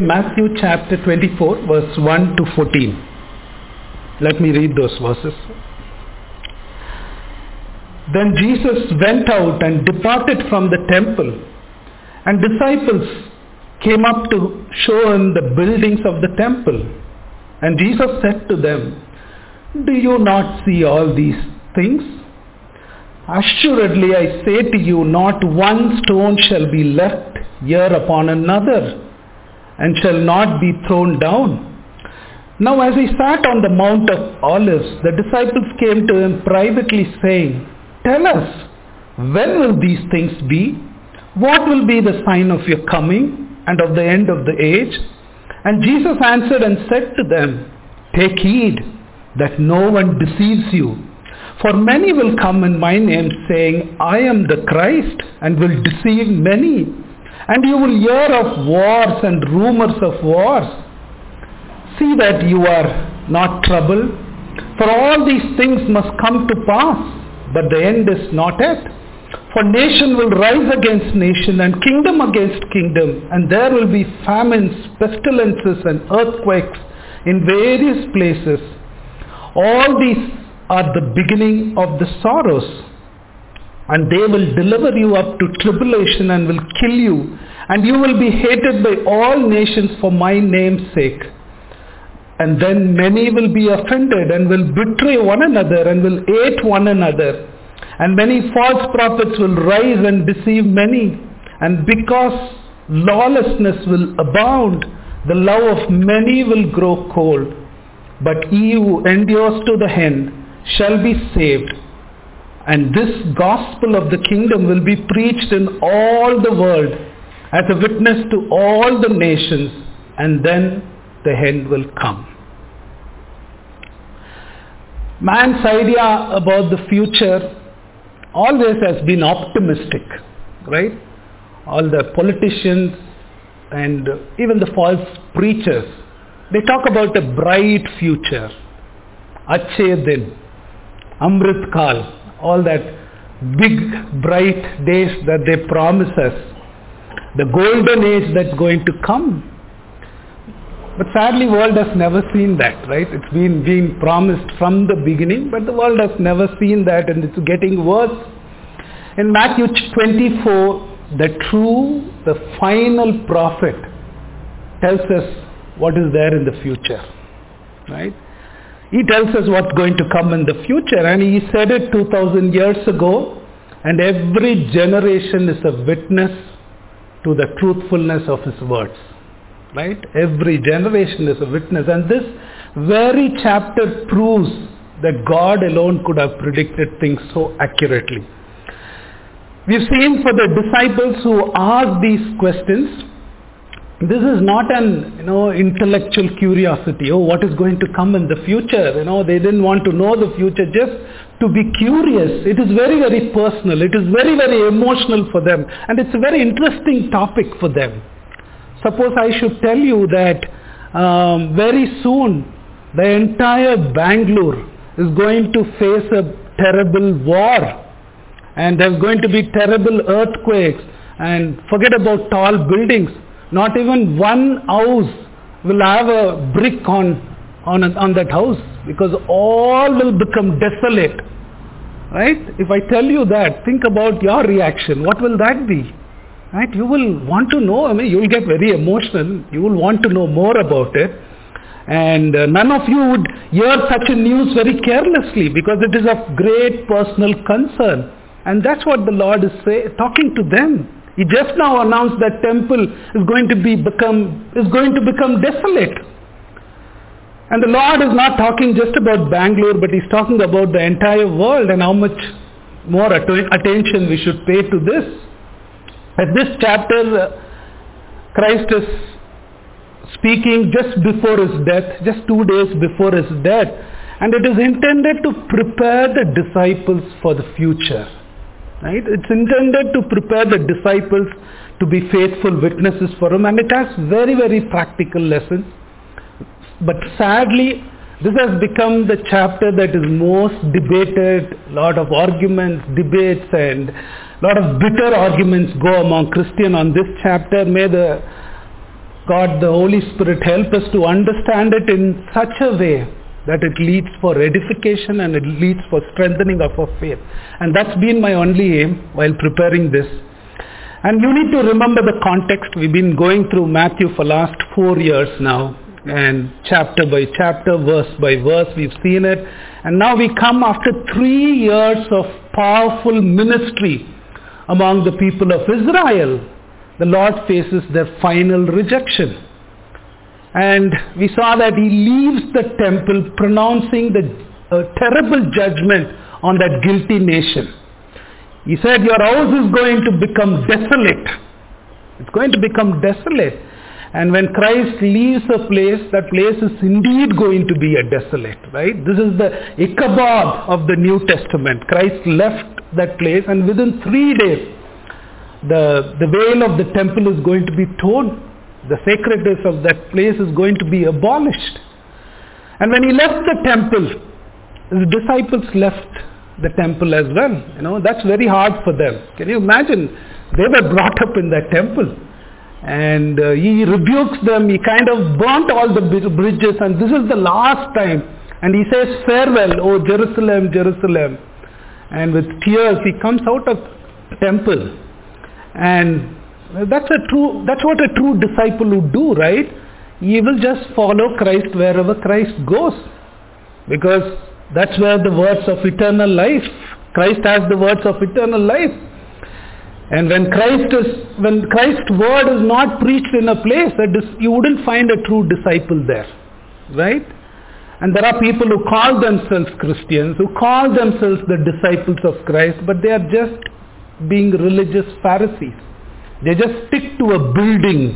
Matthew chapter 24, verse 1 to 14. Let me read those verses. Then Jesus went out and departed from the temple, and disciples came up to show him the buildings of the temple. And Jesus said to them, "Do you not see all these things? Assuredly I say to you, not one stone shall be left here upon another, and shall not be thrown down." Now as he sat on the Mount of Olives, the disciples came to him privately saying, "Tell us, when will these things be? What will be the sign of your coming and of the end of the age?" And Jesus answered and said to them, "Take heed that no one deceives you. For many will come in my name, saying, 'I am the Christ,' and will deceive many. And you will hear of wars and rumors of wars. See that you are not troubled, for all these things must come to pass, but the end is not yet. For nation will rise against nation, and kingdom against kingdom, and there will be famines, pestilences, and earthquakes in various places. All these are the beginning of the sorrows. And they will deliver you up to tribulation and will kill you, and you will be hated by all nations for my name's sake. And then many will be offended and will betray one another and will hate one another. And many false prophets will rise and deceive many. And because lawlessness will abound, the love of many will grow cold. But he who endures to the end shall be saved. And this gospel of the kingdom will be preached in all the world as a witness to all the nations, and then the end will come. Man's idea about the future always has been optimistic, right? All the politicians and even the false preachers, they talk about a bright future, Achhe Din, Amrit Kal, all that big bright days that they promise us, the golden age that's going to come. But sadly, world has never seen that, right? It's been being promised from the beginning, but the world has never seen that, and it's getting worse. In Matthew 24, the final prophet tells us what is there in the future, right? He tells us what's going to come in the future, and he said it 2,000 years ago, and every generation is a witness to the truthfulness of his words, right? Every generation is a witness, and this very chapter proves that God alone could have predicted things so accurately. We've seen for the disciples who asked these questions, this is not an intellectual curiosity. Oh, what is going to come in the future? They didn't want to know the future, just to be curious. It is very, very personal. It is very, very emotional for them, and it's a very interesting topic for them. Suppose I should tell you that very soon the entire Bangalore is going to face a terrible war, and there's going to be terrible earthquakes, and forget about tall buildings. Not even one house will have a brick on that house, because all will become desolate, right? If I tell you that, think about your reaction. What will that be? Right? You will want to know. You will get very emotional. You will want to know more about it. And none of you would hear such a news very carelessly, because it is of great personal concern. And that's what the Lord is talking to them. He just now announced that temple is going to become desolate. And the Lord is not talking just about Bangalore, but he's talking about the entire world, and how much more attention we should pay to this. At this chapter, Christ is speaking just before his death, just 2 days before his death, and it is intended to prepare the disciples for the future. Right? It's intended to prepare the disciples to be faithful witnesses for him, and it has very, very practical lessons. But sadly, this has become the chapter that is most debated. A lot of arguments, debates, and a lot of bitter arguments go among Christians on this chapter. May the God, the Holy Spirit, help us to understand it in such a way that it leads for edification and it leads for strengthening of our faith. And that's been my only aim while preparing this. And you need to remember the context. We've been going through Matthew for last 4 years now. And chapter by chapter, verse by verse, we've seen it. And now we come after 3 years of powerful ministry among the people of Israel. The Lord faces their final rejection. And we saw that he leaves the temple pronouncing the terrible judgment on that guilty nation. He said, your house is going to become desolate. It's going to become desolate. And when Christ leaves a place, that place is indeed going to be a desolate, right? This is the Ichabod of the New Testament. Christ left that place, and within 3 days, the veil of the temple is going to be torn. The sacredness of that place is going to be abolished. And when he left the temple, his disciples left the temple as well. That's very hard for them. Can you imagine? They were brought up in that temple. And he rebukes them. He kind of burnt all the bridges, and this is the last time. And he says, farewell, O Jerusalem, Jerusalem. And with tears, he comes out of the temple. And that's what a true disciple would do, right? He will just follow Christ wherever Christ goes. Because that's where the words of eternal life. Christ has the words of eternal life. And when Christ's word is not preached in a place, you wouldn't find a true disciple there, right? And there are people who call themselves Christians, who call themselves the disciples of Christ, but they are just being religious Pharisees. They just stick to a building,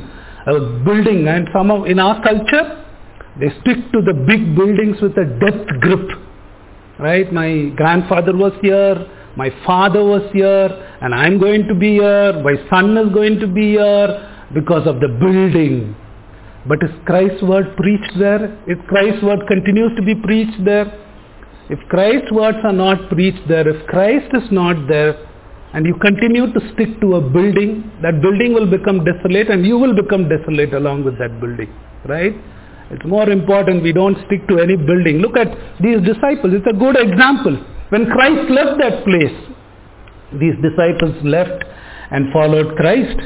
and somehow in our culture, they stick to the big buildings with a death grip, right? My grandfather was here, my father was here, and I'm going to be here, my son is going to be here because of the building. But is Christ's word preached there? If Christ's word continues to be preached there? If Christ's words are not preached there, if Christ is not there, and you continue to stick to a building, that building will become desolate and you will become desolate along with that building, right? It's more important we don't stick to any building. Look at these disciples. It's a good example. When Christ left that place, these disciples left and followed Christ.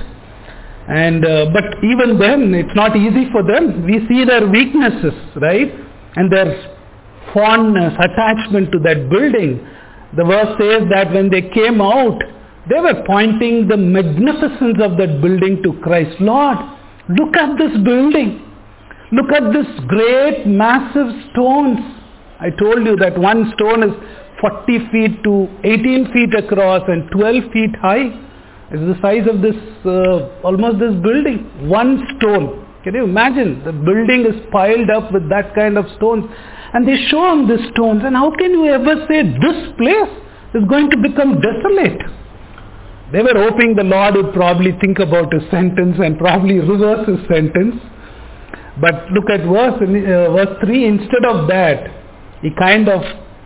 And but even then, it's not easy for them. We see their weaknesses, right? And their fondness, attachment to that building. The verse says that when they came out, they were pointing the magnificence of that building to Christ. Lord, look at this building. Look at this great, massive stones. I told you that one stone is 40 feet to 18 feet across and 12 feet high. It's the size of this, almost this building. One stone. Can you imagine? The building is piled up with that kind of stones. And they show him these stones. And how can you ever say this place is going to become desolate? They were hoping the Lord would probably think about his sentence and probably reverse his sentence. But look at verse 3. Instead of that, he kind of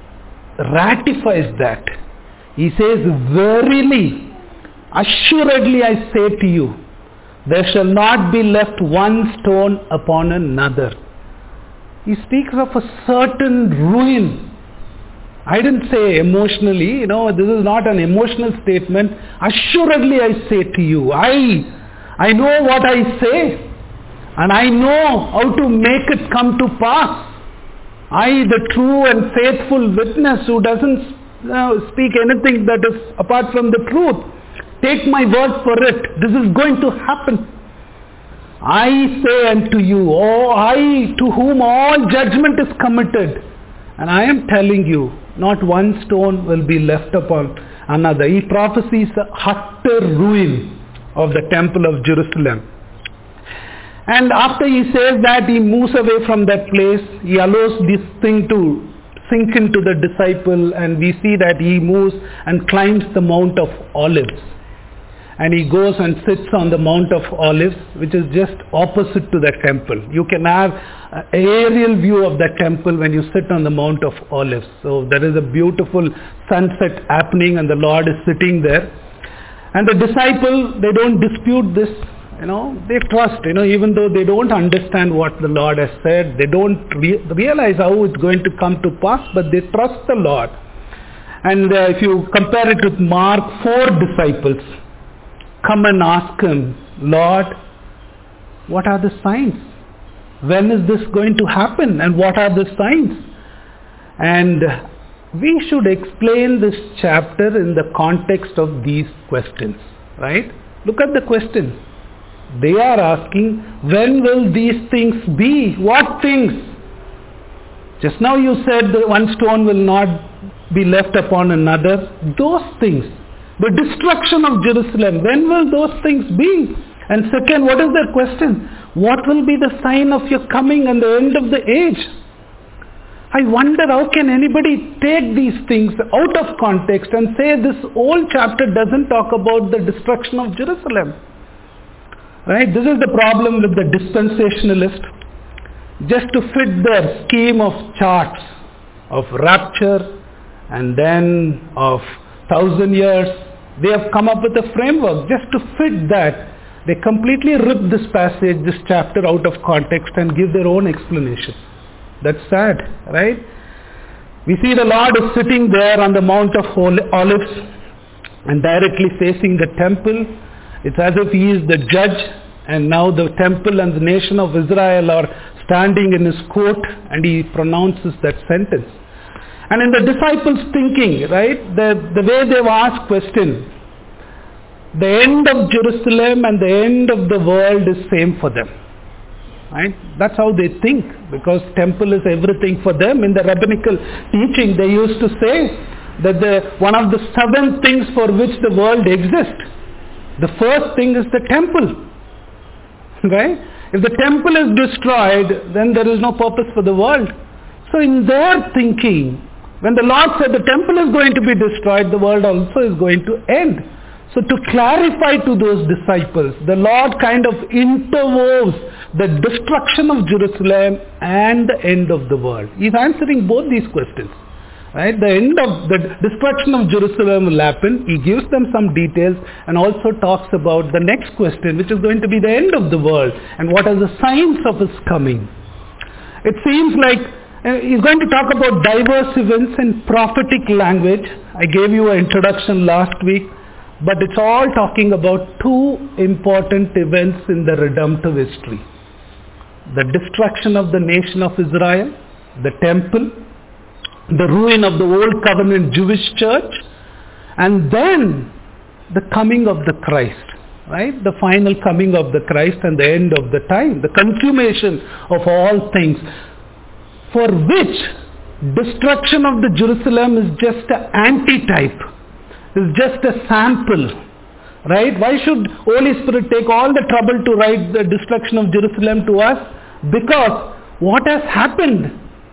ratifies that. He says, verily, assuredly I say to you, there shall not be left one stone upon another. He speaks of a certain ruin. I didn't say emotionally, this is not an emotional statement. Assuredly I say to you, I know what I say, and I know how to make it come to pass. I, the true and faithful witness who doesn't speak anything that is apart from the truth. Take my word for it. This is going to happen. I say unto you, I to whom all judgment is committed. And I am telling you, not one stone will be left upon another. He prophesies the utter ruin of the temple of Jerusalem. And after he says that, he moves away from that place. He allows this thing to sink into the disciple, and we see that he moves and climbs the Mount of Olives. And he goes and sits on the Mount of Olives, which is just opposite to the temple. You can have an aerial view of the temple when you sit on the Mount of Olives. So there is a beautiful sunset happening and the Lord is sitting there. And the disciple, they don't dispute this. They trust, even though they don't understand what the Lord has said, they don't realize how it's going to come to pass, but they trust the Lord. And if you compare it with Mark, 4 disciples come and ask him, Lord, what are the signs? When is this going to happen? And what are the signs? And we should explain this chapter in the context of these questions, right? Look at the question. They are asking, when will these things be? What things? Just now you said that one stone will not be left upon another. Those things. The destruction of Jerusalem. When will those things be? And second, what is their question? What will be the sign of your coming and the end of the age? I wonder how can anybody take these things out of context and say this whole chapter doesn't talk about the destruction of Jerusalem. Right? This is the problem with the dispensationalist. Just to fit their scheme of charts of rapture and then of 1,000 years, they have come up with a framework. Just to fit that, they completely rip this passage, this chapter out of context and give their own explanation. That's sad, right? We see the Lord is sitting there on the Mount of Olives and directly facing the temple. It's as if he is the judge, and now the temple and the nation of Israel are standing in his court, and he pronounces that sentence. And in the disciples' thinking, right, the way they've asked question, the end of Jerusalem and the end of the world is same for them. Right? That's how they think, because temple is everything for them. In the rabbinical teaching, they used to say that one of the 7 things for which the world exists, the first thing is the temple. Right? If the temple is destroyed, then there is no purpose for the world. So in their thinking, when the Lord said the temple is going to be destroyed, the world also is going to end. So to clarify to those disciples, the Lord kind of interwoves the destruction of Jerusalem and the end of the world. He's answering both these questions. Right? The end of the destruction of Jerusalem will happen. He gives them some details and also talks about the next question, which is going to be the end of the world and what are the signs of his coming. It seems like he's going to talk about diverse events in prophetic language. I gave you an introduction last week, but it's all talking about 2 important events in the redemptive history. The destruction of the nation of Israel, the temple, the ruin of the old covenant Jewish church, and then the coming of the Christ, right? The final coming of the Christ and the end of the time, the consummation of all things, for which destruction of the Jerusalem is just an antitype, is just a sample, right? Why should Holy Spirit take all the trouble to write the destruction of Jerusalem to us? Because what has happened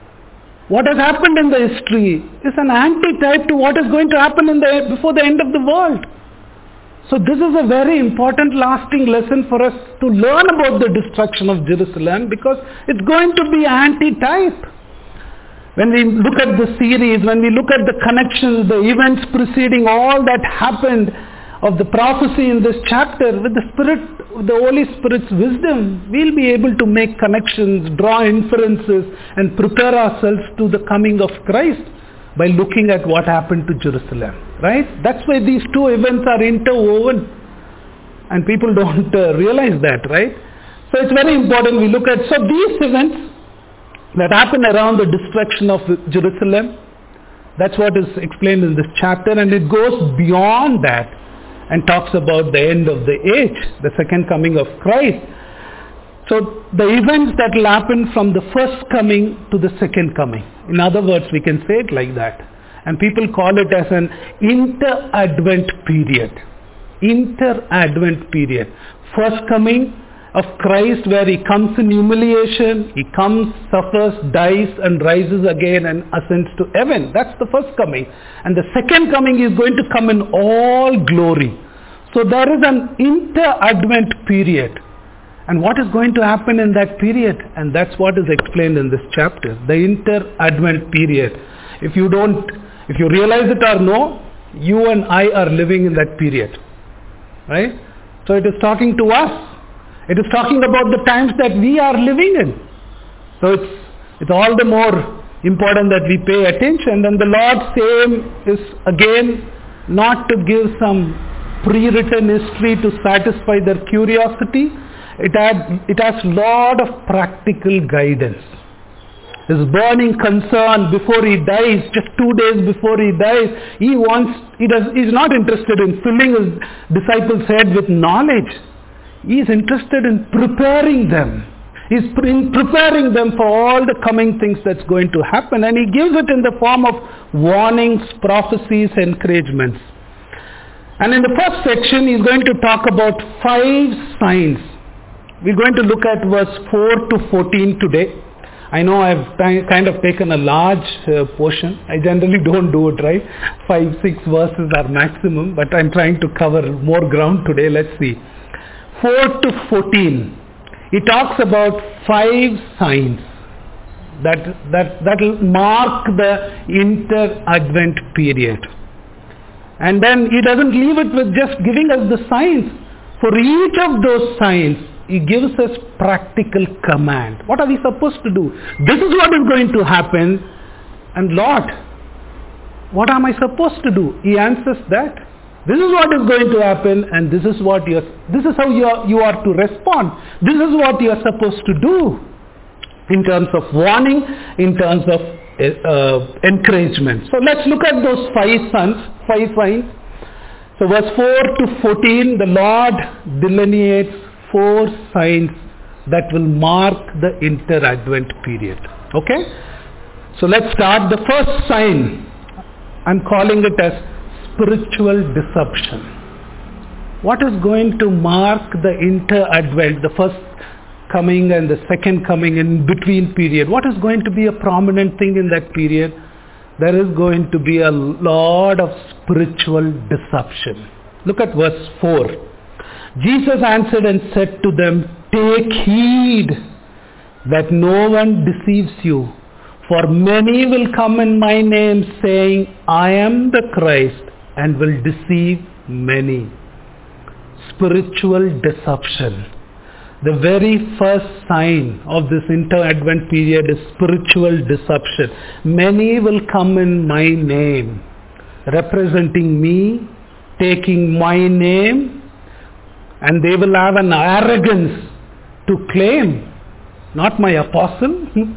in the history is an antitype to what is going to happen before the end of the world. So this is a very important lasting lesson for us to learn about the destruction of Jerusalem, because it's going to be antitype. When we look at the series, when we look at the connections, the events preceding all that happened of the prophecy in this chapter, with the Holy Spirit's wisdom, we'll be able to make connections, draw inferences, and prepare ourselves to the coming of Christ by looking at what happened to Jerusalem. Right? That's why these 2 events are interwoven, and people don't realize that, right? So it's very important we look at, so these events that happen around the destruction of Jerusalem, that's what is explained in this chapter, and it goes beyond that and talks about the end of the age, the second coming of Christ. So the events that will happen from the first coming to the second coming. In other words, we can say it like that. And people call it as an inter-advent period. Inter-advent period. First coming of Christ, where he comes in humiliation, he comes, suffers, dies, and rises again and ascends to heaven. That's the first coming. And the second coming is going to come in all glory. So there is an inter-advent period. And what is going to happen in that period? And that's what is explained in this chapter. The inter-advent period. If you realize it or no, you and I are living in that period. Right? So it is talking to us. It is talking about the times that we are living in. So it's all the more important that we pay attention. And the Lord's aim is again not to give some pre-written history to satisfy their curiosity. It has lot of practical guidance. His burning concern before he dies, just 2 days before he dies, he's not interested in filling his disciples' head with knowledge. He is interested in preparing them. He's preparing them for all the coming things that's going to happen, and he gives it in the form of warnings, prophecies, encouragements. And in the first section, he's going to talk about 5 signs. We're going to look at verse 4 to 14 today. I know I've kind of taken a large portion. I generally don't do it, right? 5-6 verses are maximum, but I'm trying to cover more ground today. Let's see. 4 to 14. He talks about 5 signs that will mark the inter-Advent period. And then he doesn't leave it with just giving us the signs. For each of those signs, he gives us practical command. What are we supposed to do? This is what is going to happen. And Lord, what am I supposed to do? He answers that. This is what is going to happen, and this is how you are to respond. This is what you are supposed to do in terms of warning, in terms of encouragement. So let's look at those 5 signs. So verse 4 to 14, the Lord delineates 4 signs that will mark the inter-Advent period. Okay? So let's start. The first sign, I'm calling it as spiritual deception. What is going to mark the inter-Advent, the first coming and the second coming in between period? What is going to be a prominent thing in that period? There is going to be a lot of spiritual deception. Look at verse 4. Jesus answered and said to them, "Take heed that no one deceives you, for many will come in my name saying, 'I am the Christ,' and will deceive many." Spiritual deception. The very first sign of this inter-Advent period is spiritual deception. Many will come in my name, representing me, taking my name, and they will have an arrogance to claim, not my apostle,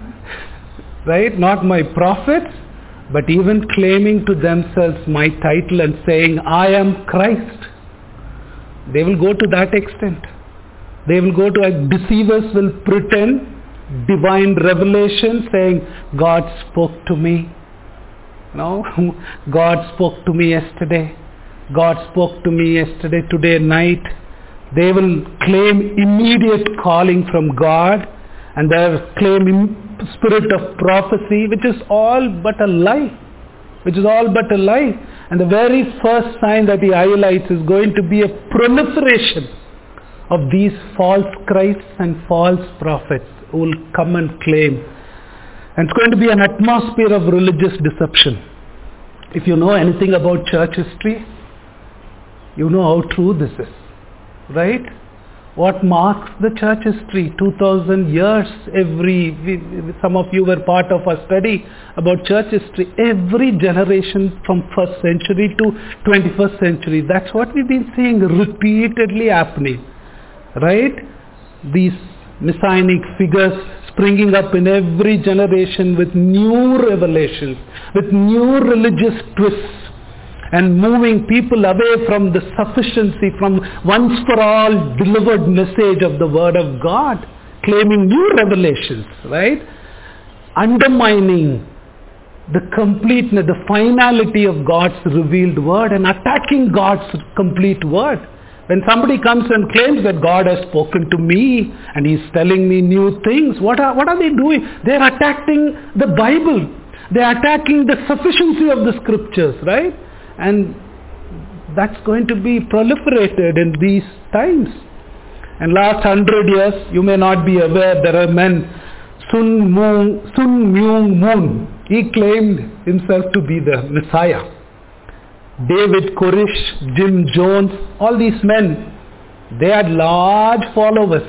right, not my prophet, but even claiming to themselves my title and saying, "I am Christ." They will go to that extent. They will go to, deceivers will pretend divine revelation saying, "God spoke to me." No, God spoke to me yesterday. God spoke to me yesterday, today night. They will claim immediate calling from God, and they claim spirit of prophecy, which is all but a lie. And the very first sign that he highlights is going to be a proliferation of these false Christs and false prophets who will come and claim. And it's going to be an atmosphere of religious deception. If you know anything about church history, you know how true this is, right? What marks the church history? 2000 years. Some of you were part of a study about church history. Every generation from 1st century to 21st century. That's what we've been seeing repeatedly happening, right? These messianic figures springing up in every generation with new revelations, with new religious twists, and moving people away from the sufficiency, from once for all delivered message of the Word of God, claiming new revelations, right? Undermining the completeness, the finality of God's revealed Word, and attacking God's complete Word. When somebody comes and claims that God has spoken to me and He's telling me new things, what are they doing? They're attacking the Bible. They're attacking the sufficiency of the Scriptures, right? And that's going to be proliferated in these times. And last 100 years, you may not be aware, there are men, Sun Myung Moon, he claimed himself to be the Messiah. David Koresh, Jim Jones, all these men, they had large followers.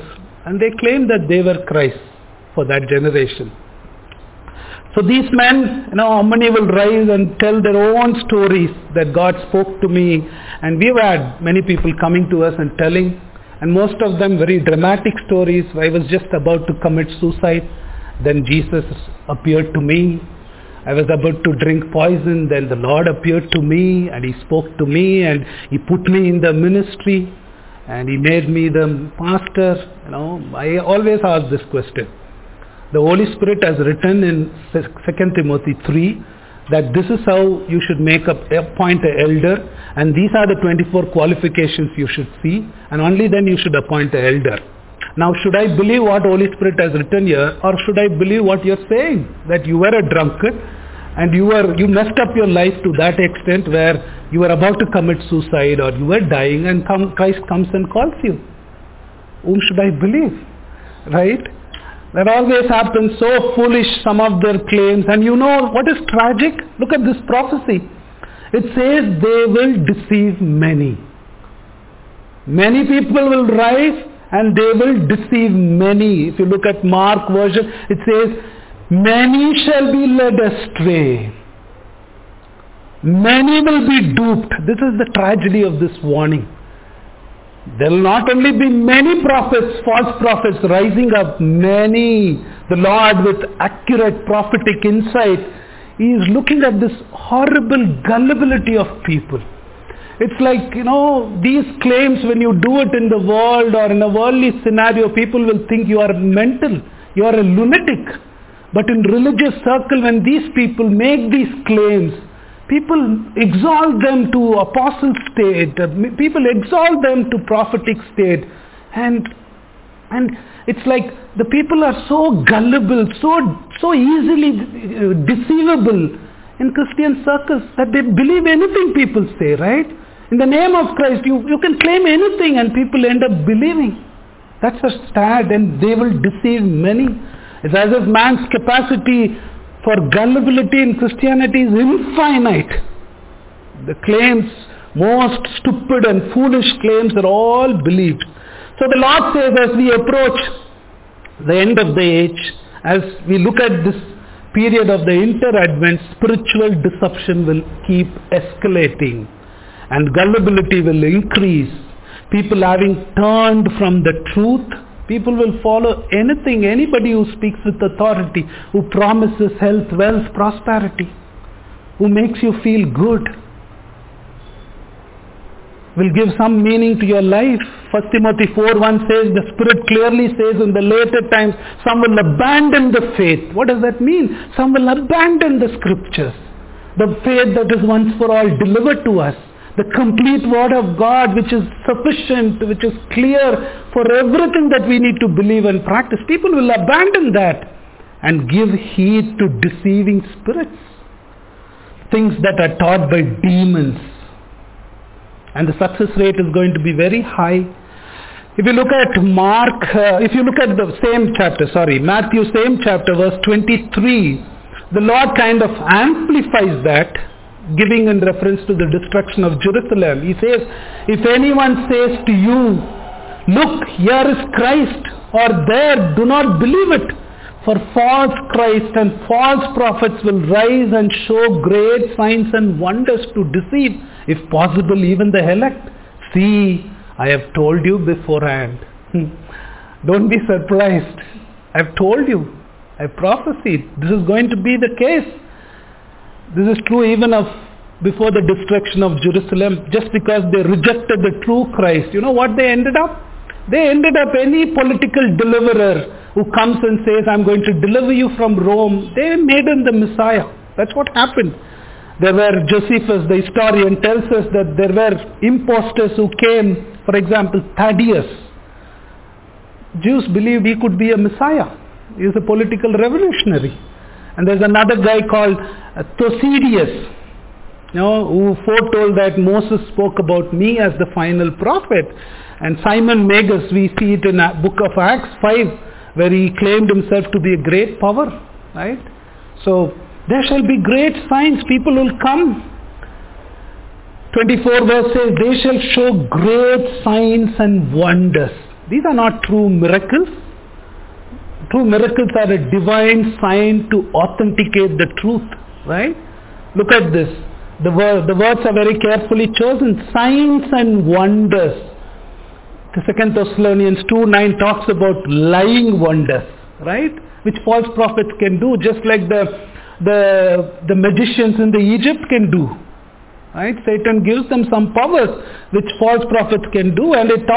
and they claimed that they were Christ for that generation. So these men, how many will rise and tell their own stories that God spoke to me, and we've had many people coming to us and telling, and most of them very dramatic stories. I was just about to commit suicide, then Jesus appeared to me. I was about to drink poison, then the Lord appeared to me and He spoke to me and He put me in the ministry and He made me the pastor. I always ask this question. The Holy Spirit has written in 2 Timothy 3 that this is how you should appoint an elder, and these are the 24 qualifications you should see, and only then you should appoint an elder. Now, should I believe what Holy Spirit has written here, or should I believe what you're saying? That you were a drunkard and you messed up your life to that extent where you were about to commit suicide or you were dying, and Christ comes and calls you. Whom should I believe? Right? That always happens, so foolish some of their claims. And what is tragic? Look at this prophecy. It says they will deceive many. Many people will rise and they will deceive many. If you look at Mark version, it says, many shall be led astray. Many will be duped. This is the tragedy of this warning. There will not only be many prophets, false prophets rising up, many. The Lord with accurate prophetic insight, He is looking at this horrible gullibility of people. It's like, these claims, when you do it in the world or in a worldly scenario, people will think you are mental, you are a lunatic. But in religious circle, when these people make these claims, people exalt them to apostle state, people exalt them to prophetic state, and it's like the people are so gullible, so easily deceivable in Christian circles that they believe anything people say, right? In the name of Christ, you can claim anything and people end up believing. That's a sad, and they will deceive many. It's as if man's capacity for gullibility in Christianity is infinite. The claims, most stupid and foolish claims, are all believed. So the Lord says, as we approach the end of the age, as we look at this period of the inter-advent, spiritual deception will keep escalating and gullibility will increase. People having turned from the truth, people will follow anybody who speaks with authority, who promises health, wealth, prosperity, who makes you feel good, will give some meaning to your life. 1 Timothy 4:1 says, the Spirit clearly says in the later times, some will abandon the faith. What does that mean? Some will abandon the scriptures, the faith that is once for all delivered to us. The complete word of God, which is sufficient, which is clear for everything that we need to believe and practice. People will abandon that and give heed to deceiving spirits, things that are taught by demons. And the success rate is going to be very high. If you look at Matthew same chapter, verse 23, the Lord kind of amplifies that, giving in reference to the destruction of Jerusalem. He says, if anyone says to you, look, here is Christ, or there, do not believe it. For false Christ and false prophets will rise and show great signs and wonders to deceive, if possible, even the elect. See, I have told you beforehand. Don't be surprised. I've told you. I've prophesied. This is going to be the case. This is true even before the destruction of Jerusalem, just because they rejected the true Christ. You know what they ended up? They ended up any political deliverer who comes and says, I'm going to deliver you from Rome, they made him the Messiah. That's what happened. There were, Josephus, the historian, tells us that there were impostors who came, for example, Thaddeus. Jews believed he could be a Messiah. He was a political revolutionary. And there's another guy called Thucydides, who foretold that Moses spoke about me as the final prophet. And Simon Magus, we see it in the book of Acts 5, where he claimed himself to be a great power, right? So there shall be great signs. People will come. 24 verse says, they shall show great signs and wonders. These are not true miracles. True miracles are a divine sign to authenticate the truth, right? Look at this. The words are very carefully chosen. Signs and wonders. The 2 Thessalonians 2:9 talks about lying wonders, right? Which false prophets can do, just like the magicians in the Egypt can do. Right? Satan gives them some powers which false prophets can do, and it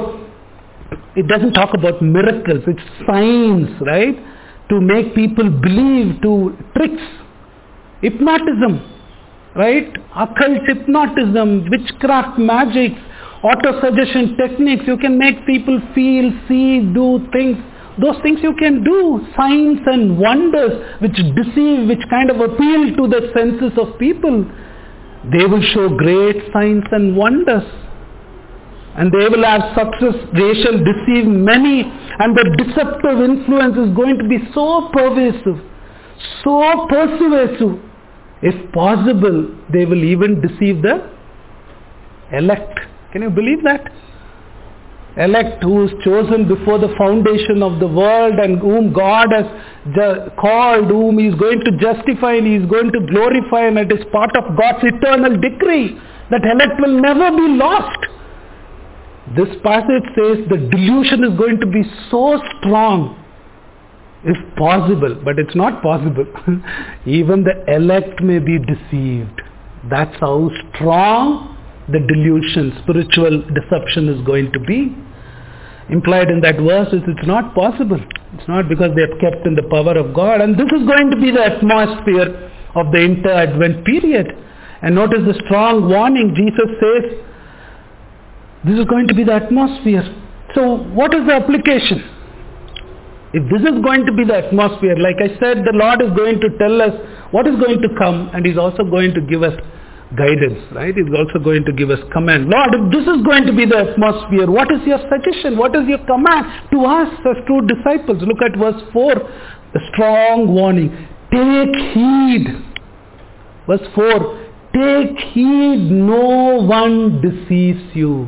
doesn't talk about miracles, it's signs, right? To make people believe, to tricks, hypnotism, right? Occult hypnotism, witchcraft, magic, auto-suggestion techniques. You can make people feel, see, do things. Those things you can do. Signs and wonders which deceive, which kind of appeal to the senses of people. They will show great signs and wonders. And they will have success. They shall deceive many. And the deceptive influence is going to be so pervasive, so persuasive. If possible, they will even deceive the elect. Can you believe that? Elect, who is chosen before the foundation of the world and whom God has called, whom He is going to justify and He is going to glorify, and it is part of God's eternal decree that elect will never be lost. This passage says the delusion is going to be so strong, if possible, but it's not possible. Even the elect may be deceived. That's how strong the delusion, spiritual deception is going to be. Implied in that verse is it's not possible. It's not, because they have kept in the power of God. And this is going to be the atmosphere of the inter-Advent period. And notice the strong warning. Jesus says, this is going to be the atmosphere. So what is the application? If this is going to be the atmosphere, like I said, the Lord is going to tell us what is going to come, and He's also going to give us guidance, right? He's also going to give us command. Lord, if this is going to be the atmosphere, what is your suggestion? What is your command to us as true disciples? Look at verse 4, the strong warning. Take heed. Verse 4, take heed no one deceives you.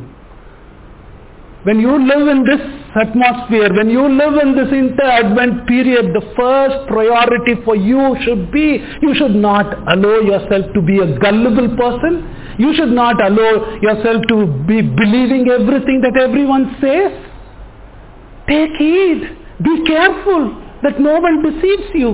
When you live in this atmosphere, when you live in this inter-Advent period, the first priority for you should be, you should not allow yourself to be a gullible person. You should not allow yourself to be believing everything that everyone says. Take heed. Be careful that no one deceives you.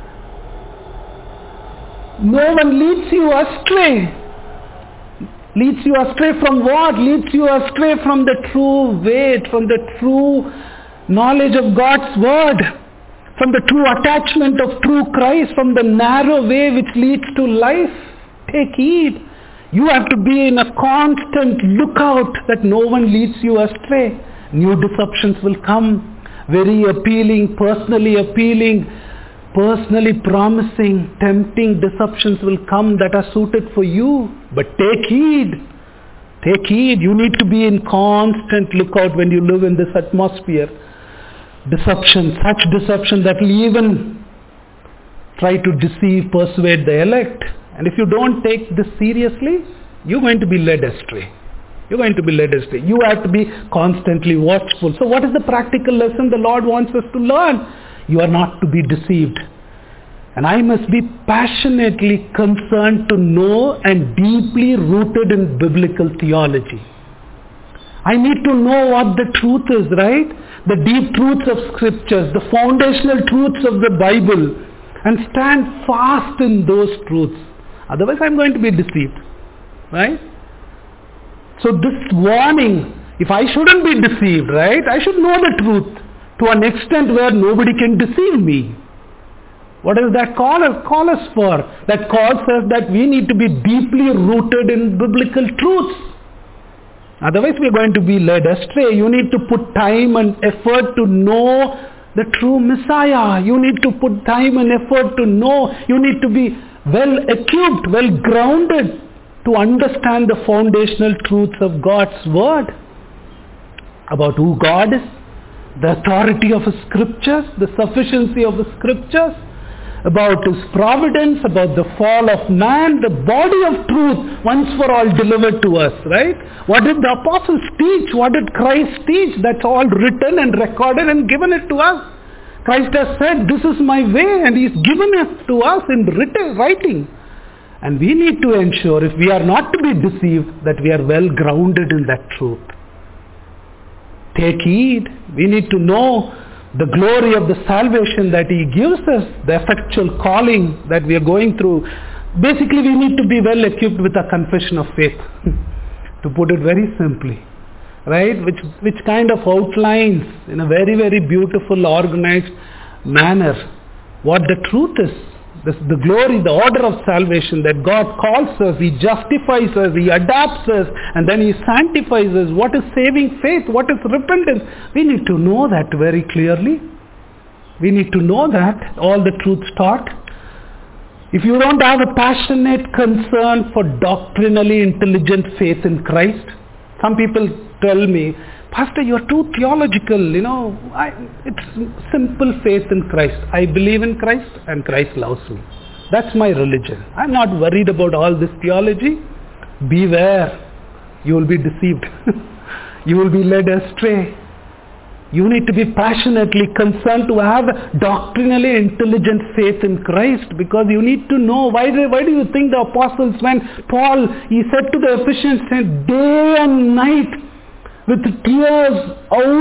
No one leads you astray. Leads you astray from what? Leads you astray from the true way, from the true knowledge of God's word, from the true attachment of true Christ, from the narrow way which leads to life. Take heed. You have to be in a constant lookout that no one leads you astray. New deceptions will come, very appealing, personally promising, tempting deceptions will come that are suited for you. But take heed. Take heed. You need to be in constant lookout when you live in this atmosphere. Deception, such deception that will even try to deceive, persuade the elect. And if you don't take this seriously, you're going to be led astray. You're going to be led astray. You have to be constantly watchful. So what is the practical lesson the Lord wants us to learn? You are not to be deceived. And I must be passionately concerned to know and deeply rooted in biblical theology. I need to know what the truth is, right? The deep truths of scriptures, the foundational truths of the Bible, and stand fast in those truths. Otherwise I'm going to be deceived, right? So this warning, if I shouldn't be deceived, right? I should know the truth to an extent where nobody can deceive me. What does that call us for? That calls us that we need to be deeply rooted in biblical truths. Otherwise we are going to be led astray. You need to put time and effort to know the true Messiah. You need to put time and effort to know. You need to be well equipped, well grounded to understand the foundational truths of God's word about who God is, the authority of His scriptures, the sufficiency of the scriptures, about his providence, about the fall of man, the body of truth once for all delivered to us, right? What did the apostles teach? What did Christ teach? That's all written and recorded and given it to us. Christ has said, this is my way, and he's given it to us in writing. And we need to ensure, if we are not to be deceived, that we are well grounded in that truth. Take heed. We need to know the glory of the salvation that he gives us, the effectual calling that we are going through. Basically, we need to be well equipped with a confession of faith, to put it very simply, right? Which kind of outlines in a very, very beautiful, organized manner what the truth is. The glory, the order of salvation, that God calls us, he justifies us, he adopts us, and then he sanctifies us. What is saving faith? What is repentance? We need to know that very clearly. We need to know that, all the truths taught. If you don't have a passionate concern for doctrinally intelligent faith in Christ, some people tell me, Pastor, you're too theological, it's simple faith in Christ. I believe in Christ and Christ loves me. That's my religion. I'm not worried about all this theology. Beware, you will be deceived. You will be led astray. You need to be passionately concerned to have doctrinally intelligent faith in Christ, because you need to know why do you think the apostles, when Paul, he said to the Ephesians, day and night, with tears,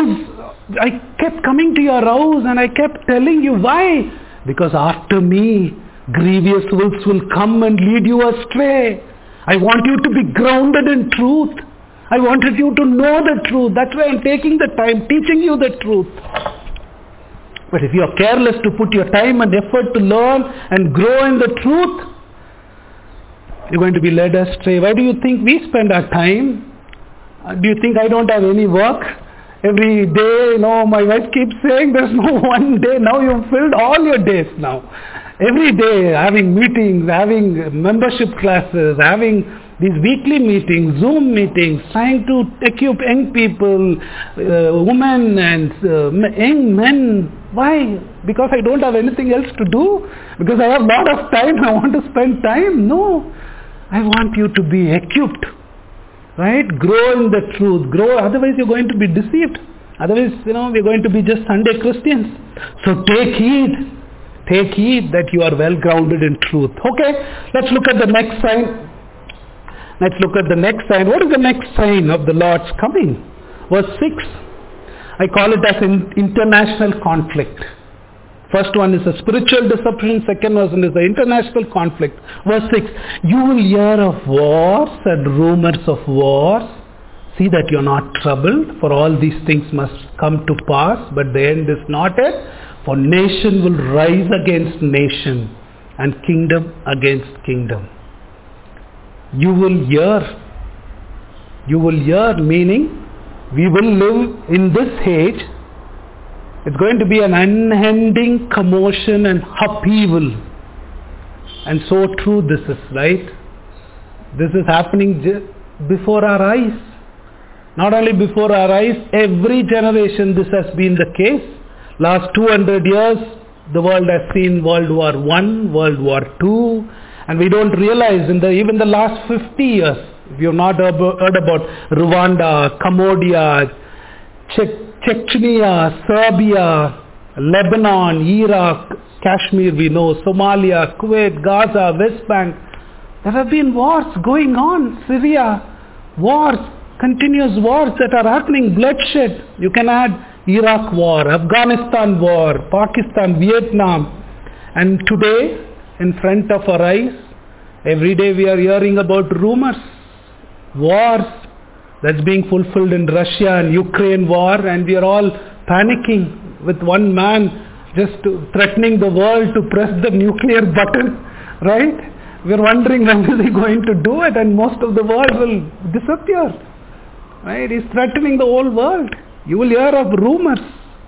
I kept coming to your house and I kept telling you, why? Because after me, grievous wolves will come and lead you astray. I want you to be grounded in truth. I wanted you to know the truth. That's why I'm taking the time teaching you the truth. But if you are careless to put your time and effort to learn and grow in the truth, you're going to be led astray. Why do you think we spend our time? Do you think I don't have any work? Every day, my wife keeps saying there's no one day. Now you've filled all your days now. Every day having meetings, having membership classes, having these weekly meetings, Zoom meetings, trying to equip young people, women and young men. Why? Because I don't have anything else to do? Because I have a lot of time, I want to spend time? No. I want you to be equipped. Right? Grow in the truth. Grow, otherwise you're going to be deceived. Otherwise, we're going to be just Sunday Christians. So take heed. Take heed that you are well grounded in truth. Okay, let's look at the next sign. What is the next sign of the Lord's coming? Verse 6. I call it as an international conflict. First one is a spiritual deception. Second one is the international conflict. Verse 6. You will hear of wars and rumors of wars. See that you're not troubled, for all these things must come to pass, but the end is not yet. For nation will rise against nation, and kingdom against kingdom. You will hear. You will hear, meaning we will live in this age. It's going to be an unending commotion and upheaval. And so true this is, right? This is happening before our eyes. Not only before our eyes, every generation this has been the case. Last 200 years, the world has seen World War I, World War II, and we don't realize even the last 50 years, if you have not heard about Rwanda, Cambodia, Chechnya, Serbia, Lebanon, Iraq, Kashmir we know, Somalia, Kuwait, Gaza, West Bank. There have been wars going on. Syria, wars, continuous wars that are happening, bloodshed. You can add Iraq war, Afghanistan war, Pakistan, Vietnam. And today, in front of our eyes, every day we are hearing about rumors, wars, that's being fulfilled in Russia and Ukraine war, and we are all panicking with one man just threatening the world to press the nuclear button, right? We are wondering when is he going to do it, and most of the world will disappear, right? He's threatening the whole world. You will hear of rumors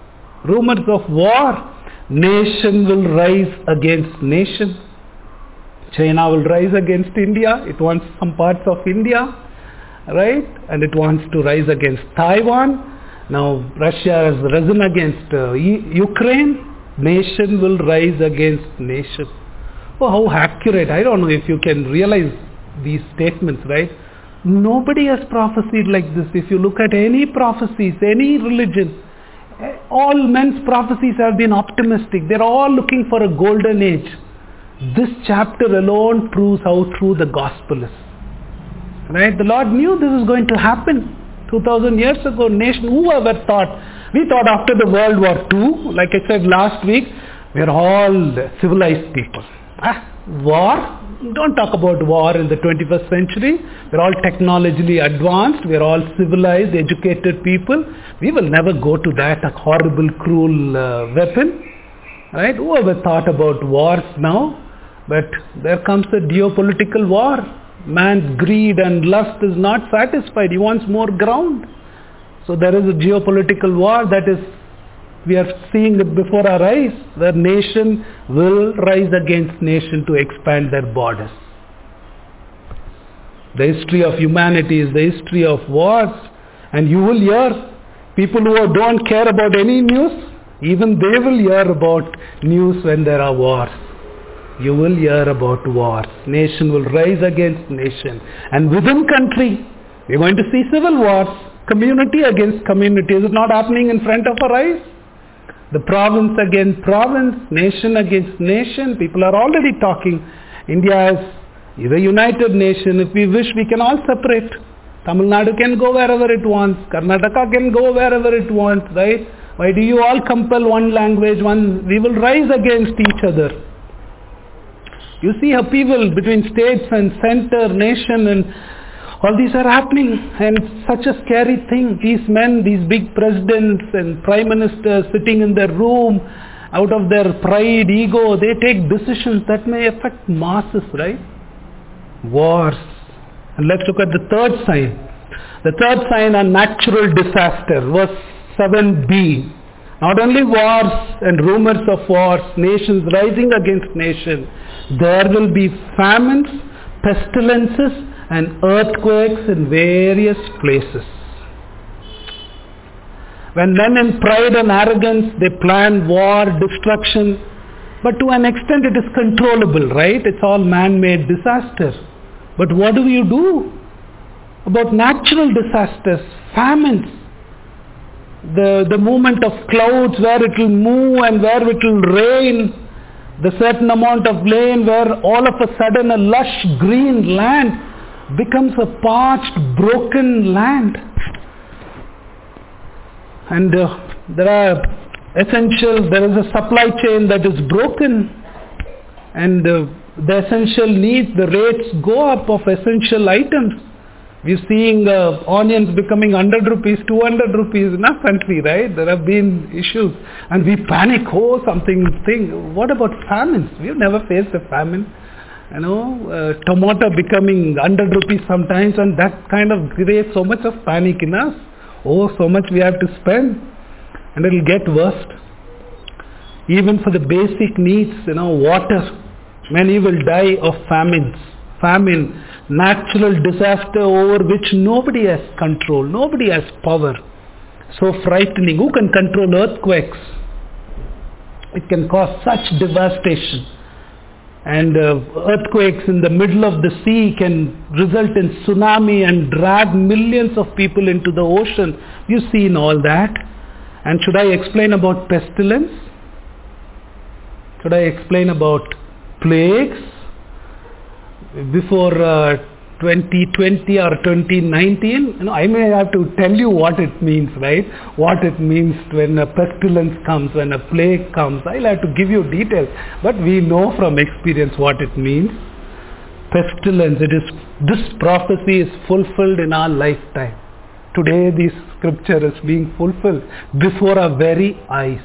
of war. Nation will rise against nation. China will rise against India. It wants some parts of India, right? And it wants to rise against Taiwan. Now Russia has risen against Ukraine. Nation will rise against nation. Oh, how accurate. I don't know if you can realize these statements, right? Nobody has prophesied like this. If you look at any prophecies, any religion, all men's prophecies have been optimistic. They're all looking for a golden age. This chapter alone proves how true the gospel is. Right? The Lord knew this was going to happen 2000 years ago. Nation, whoever thought? We thought after the World War II, like I said last week, we're all civilized people. War? Don't talk about war in the 21st century. We're all technologically advanced. We're all civilized, educated people. We will never go to that horrible, cruel weapon. Right? Whoever thought about wars now? But there comes a geopolitical war. Man's greed and lust is not satisfied. He wants more ground. So there is a geopolitical war that is, we are seeing it before our eyes, where nation will rise against nation to expand their borders. The history of humanity is the history of wars. And you will hear people who don't care about any news, even they will hear about news when there are wars. You will hear about wars. Nation will rise against nation. And within country, we're going to see civil wars. Community against community. Is it not happening in front of our eyes? The province against province, nation against nation. People are already talking. India is a united nation. If we wish, we can all separate. Tamil Nadu can go wherever it wants. Karnataka can go wherever it wants, right? Why do you all compel one language? We will rise against each other. You see upheaval between states and center, nation, and all these are happening. And it's such a scary thing. These men, these big presidents and prime ministers sitting in their room, out of their pride, ego, they take decisions that may affect masses, right? Wars. And let's look at the third sign. The third sign, a natural disaster, verse 7b. Not only wars and rumors of wars, nations rising against nations, there will be famines, pestilences, and earthquakes in various places. When men in pride and arrogance, they plan war, destruction, but to an extent it is controllable, right? It's all man-made disaster. But what do you do about natural disasters, famines? The movement of clouds, where it will move and where it will rain, the certain amount of rain where all of a sudden a lush green land becomes a parched, broken land. And there is a supply chain that is broken, and the essential needs, the rates go up of essential items. We're seeing onions becoming 100 rupees, 200 rupees in our country, right? There have been issues. And we panic, what about famines? We've never faced a famine. Tomato becoming 100 rupees sometimes, and that kind of creates so much of panic in us. So much we have to spend. And it'll get worse. Even for the basic needs, water. Many will die of famine, natural disaster over which nobody has control, nobody has power. So frightening. Who can control earthquakes? It can cause such devastation. And earthquakes in the middle of the sea can result in tsunami and drag millions of people into the ocean. You've seen all that. And should I explain about pestilence? Should I explain about plagues? Before 2020 or 2019, I may have to tell you what it means, right? What it means when a pestilence comes, when a plague comes. I'll have to give you details, but we know from experience what it means. Pestilence, this prophecy is fulfilled in our lifetime. Today this scripture is being fulfilled before our very eyes.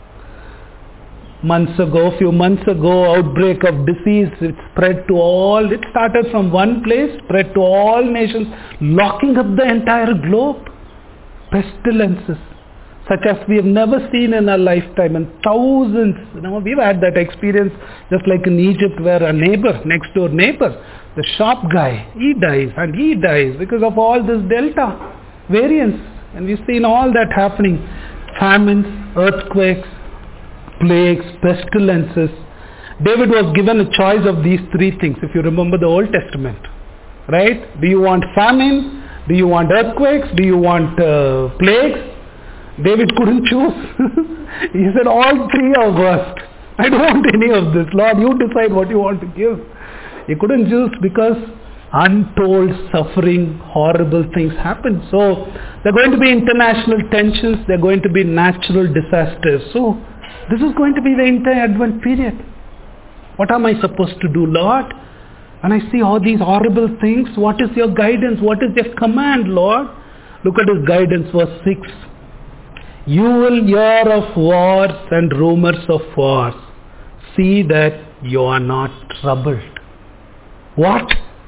Few months ago, outbreak of disease, it spread to all, it started from one place, spread to all nations, locking up the entire globe. Pestilences, such as we have never seen in our lifetime, and thousands, we've had that experience just like in Egypt, where a next door neighbor, the shop guy, he dies because of all this Delta variants, and we've seen all that happening. Famines, earthquakes, plagues, pestilences. David was given a choice of these three things, if you remember the Old Testament. Right? Do you want famine? Do you want earthquakes? Do you want plagues? David couldn't choose. He said, all three are worst. I don't want any of this. Lord, you decide what you want to give. He couldn't choose because untold suffering, horrible things happen. So there are going to be international tensions. There are going to be natural disasters. So this is going to be the entire Advent period. What am I supposed to do, Lord? And I see all these horrible things. What is your guidance? What is your command, Lord? Look at his guidance, verse 6. You will hear of wars and rumors of wars. See that you are not troubled. What?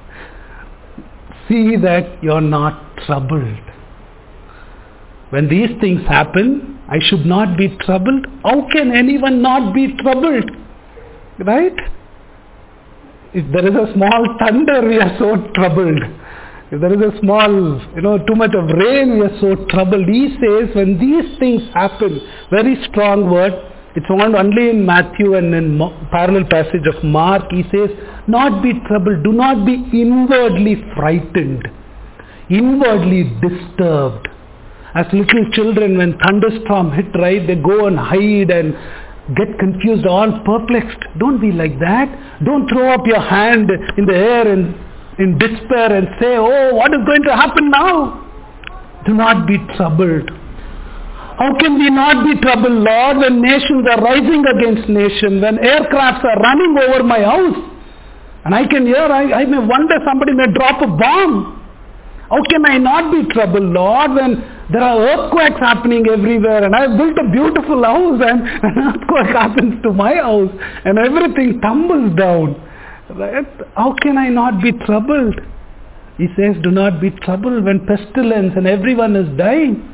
See that you are not troubled. When these things happen, I should not be troubled. How can anyone not be troubled? Right? If there is a small thunder, we are so troubled. If there is a small, too much of rain, we are so troubled. He says when these things happen, very strong word, it's found only in Matthew and in parallel passage of Mark. He says, not be troubled, do not be inwardly frightened, inwardly disturbed. As little children, when thunderstorm hit, right, they go and hide and get confused, all perplexed. Don't be like that. Don't throw up your hand in the air and in despair and say, oh, what is going to happen now? Do not be troubled. How can we not be troubled, Lord, when nations are rising against nation, when aircrafts are running over my house? And I can hear, I may wonder somebody may drop a bomb. How can I not be troubled, Lord, when there are earthquakes happening everywhere and I've built a beautiful house and an earthquake happens to my house and everything tumbles down? Right? How can I not be troubled? He says, do not be troubled when pestilence and everyone is dying.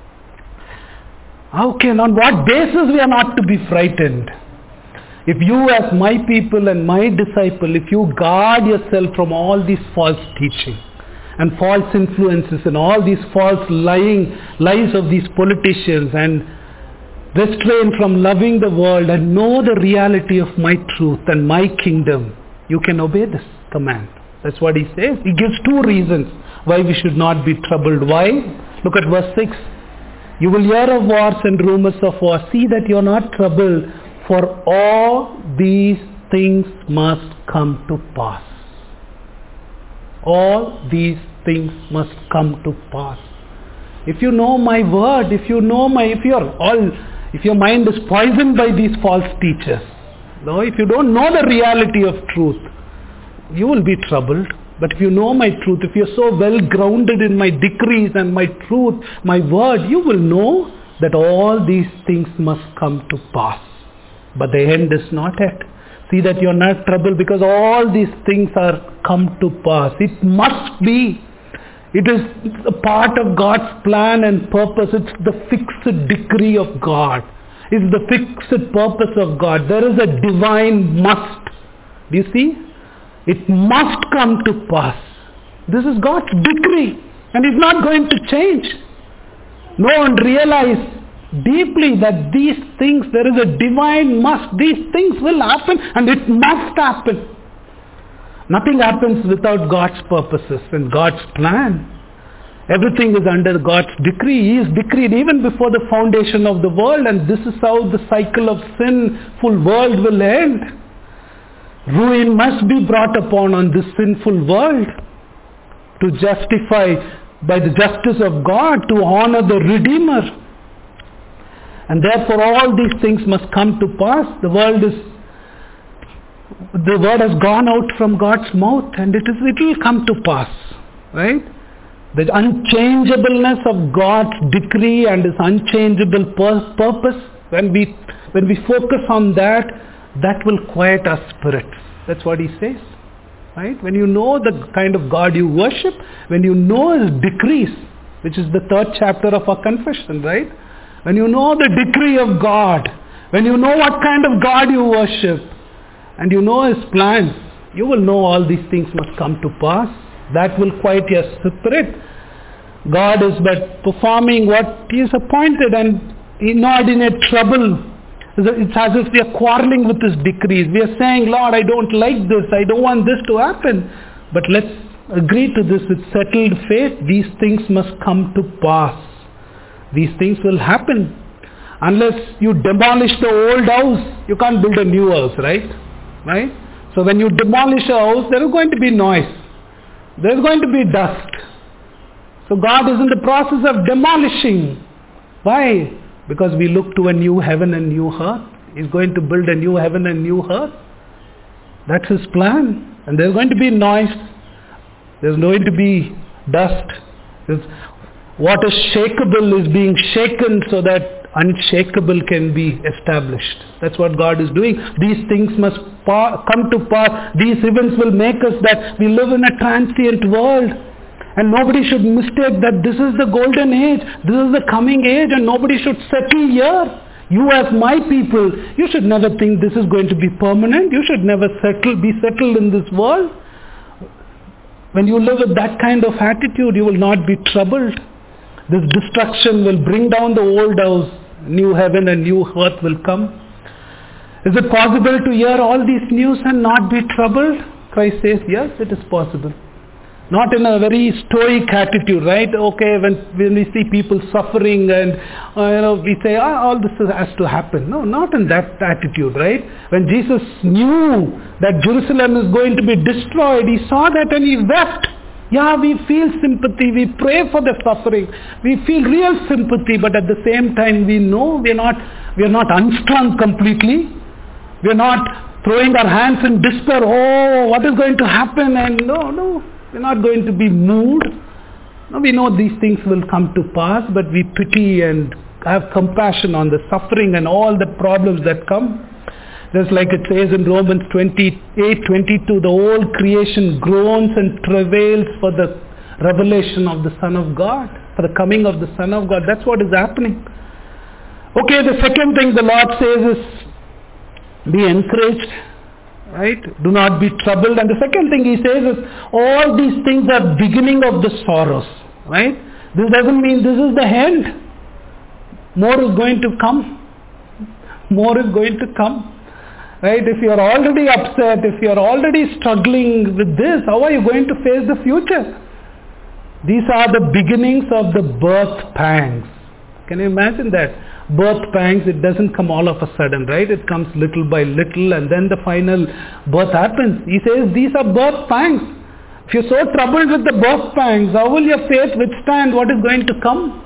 On what basis we are not to be frightened? If you as my people and my disciple, if you guard yourself from all these false teaching and false influences and all these false lies of these politicians and restrain from loving the world and know the reality of my truth and my kingdom, you can obey this command. That's what he says. He gives two reasons why we should not be troubled. Why? Look at verse 6. You will hear of wars and rumors of wars. See that you are not troubled, for all these things must come to pass. All these things must come to pass. If you know my word, if your mind is poisoned by these false teachers, if you don't know the reality of truth, you will be troubled. But if you know my truth, if you're so well grounded in my decrees and my truth, my word, you will know that all these things must come to pass. But the end is not yet. See that you're not troubled because all these things are come to pass. It must be. It is a part of God's plan and purpose. It's the fixed decree of God. It's the fixed purpose of God. There is a divine must. Do you see? It must come to pass. This is God's decree and it's not going to change. No one realized deeply that these things, there is a divine must. These things will happen and it must happen. Nothing happens without God's purposes and God's plan. Everything is under God's decree. He is decreed even before the foundation of the world, and this is how the cycle of sinful world will end. Ruin must be brought upon on this sinful world to justify by the justice of God, to honor the Redeemer. And therefore all these things must come to pass. The word has gone out from God's mouth and it will come to pass. Right? The unchangeableness of God's decree and His unchangeable purpose, when we focus on that, that will quiet our spirits. That's what he says. Right? When you know the kind of God you worship, when you know His decrees, which is the 3rd chapter of our confession, right? When you know the decree of God, when you know what kind of God you worship, and you know His plans, you will know all these things must come to pass. That will quiet your spirit. God is but performing what He is appointed, and inordinate trouble It's as if we are quarreling with His decrees. We are saying, Lord, I don't like this. I don't want this to happen. But let's agree to this with settled faith. These things must come to pass. These things will happen. Unless you demolish the old house, you can't build a new house, right? Right? So when you demolish a house, there is going to be noise. There is going to be dust. So God is in the process of demolishing. Why? Because we look to a new heaven and new earth. He's going to build a new heaven and new earth. That's His plan. And there's going to be noise. There's going to be dust. What is shakeable is being shaken so that unshakable can be established. That's what God is doing. These things must come to pass. These events will make us that we live in a transient world. And nobody should mistake that this is the golden age. This is the coming age, and nobody should settle here. You as my people, you should never think this is going to be permanent. You should never be settled in this world. When you live with that kind of attitude, you will not be troubled. This destruction will bring down the old house. New heaven and new earth will come. Is it possible to hear all these news and not be troubled? Christ says, yes, it is possible. Not in a very stoic attitude, right? Okay, when we see people suffering and we say, all this has to happen. No, not in that attitude, right? When Jesus knew that Jerusalem is going to be destroyed, He saw that and He wept. Yeah, we feel sympathy, we pray for the suffering, we feel real sympathy, but at the same time we know we are not unstrung completely. We are not throwing our hands in despair, oh, what is going to happen? And no. We're not going to be moved. No, we know these things will come to pass, but we pity and have compassion on the suffering and all the problems that come. Just like it says in Romans 28:22, the whole creation groans and travails for the revelation of the Son of God, for the coming of the Son of God. That's what is happening. Okay, the second thing the Lord says is, be encouraged. Right? Do not be troubled. And the second thing He says is, all these things are beginning of the sorrows. Right? This doesn't mean this is the end. More is going to come. More is going to come. Right? If you are already upset, if you are already struggling with this, how are you going to face the future? These are the beginnings of the birth pangs. Can you imagine that? Birth pangs, it doesn't come all of a sudden, right? It comes little by little and then the final birth happens. He says these are birth pangs. If you're so troubled with the birth pangs, how will your faith withstand what is going to come?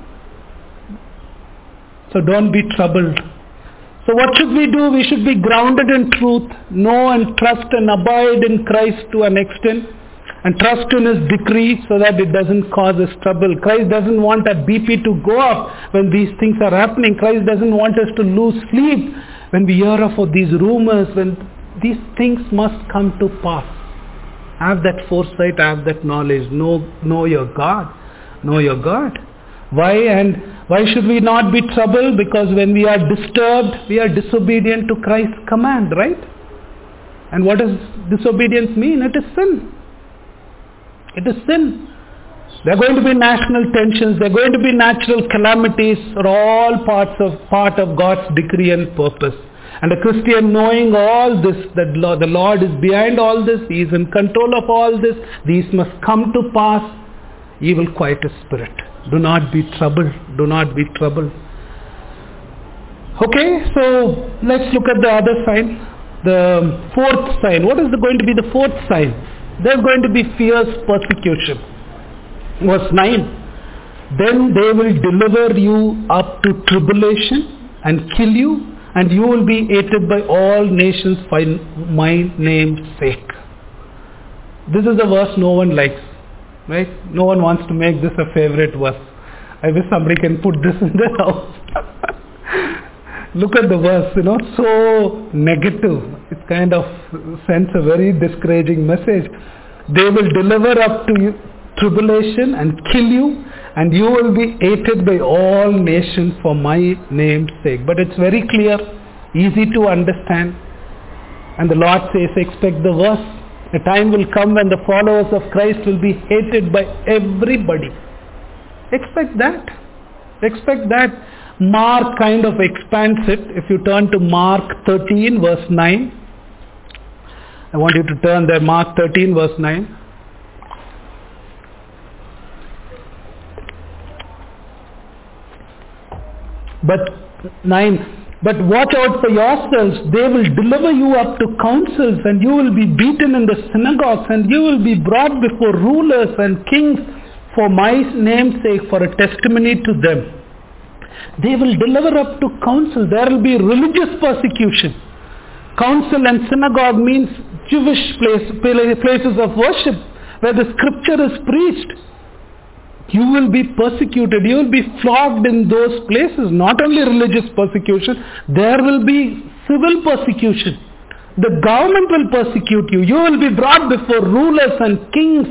So don't be troubled. So what should we do? We should be grounded in truth, know and trust and abide in Christ to an extent, and trust in His decree so that it doesn't cause us trouble. Christ doesn't want our BP to go up when these things are happening. Christ doesn't want us to lose sleep when we hear of these rumors, when these things must come to pass. Have that foresight, have that knowledge. Know your God. Know your God. Why? And why should we not be troubled? Because when we are disturbed, we are disobedient to Christ's command, right? And what does disobedience mean? It is sin. It is sin. There are going to be national tensions. There are going to be natural calamities. Are all part of God's decree and purpose. And a Christian knowing all this, that the Lord is behind all this. He is in control of all this. These must come to pass. He will quiet his spirit. Do not be troubled. Do not be troubled. Okay, so let's look at the other sign. The fourth sign. What is going to be the fourth sign? There's going to be fierce persecution. Verse 9. Then they will deliver you up to tribulation and kill you, and you will be hated by all nations for my name's sake. This is a verse no one likes. Right? No one wants to make this a favorite verse. I wish somebody can put this in their house. Look at the verse, so negative. It kind of sends a very discouraging message. They will deliver up to you tribulation and kill you, and you will be hated by all nations for my name's sake. But it's very clear, easy to understand. And the Lord says, expect the worst. A time will come when the followers of Christ will be hated by everybody. Expect that. Expect that. Mark kind of expands it. If you turn to Mark 13 verse 9. I want you to turn there, Mark 13 verse 9. But watch out for yourselves. They will deliver you up to councils, and you will be beaten in the synagogues, and you will be brought before rulers and kings for my name's sake, for a testimony to them. They will deliver up to council. There will be religious persecution. Council and synagogue means Jewish places of worship where the scripture is preached. You will be persecuted. You will be flogged in those places. Not only religious persecution, there will be civil persecution. The government will persecute you. You will be brought before rulers and kings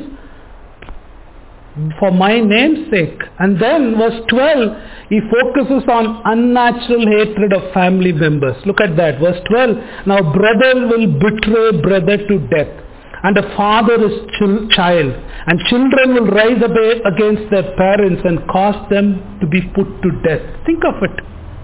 for my name's sake. And then verse 12, he focuses on unnatural hatred of family members. Look at that. Verse 12, now brother will betray brother to death, and a father is child, and children will rise up against their parents and cause them to be put to death. Think of it.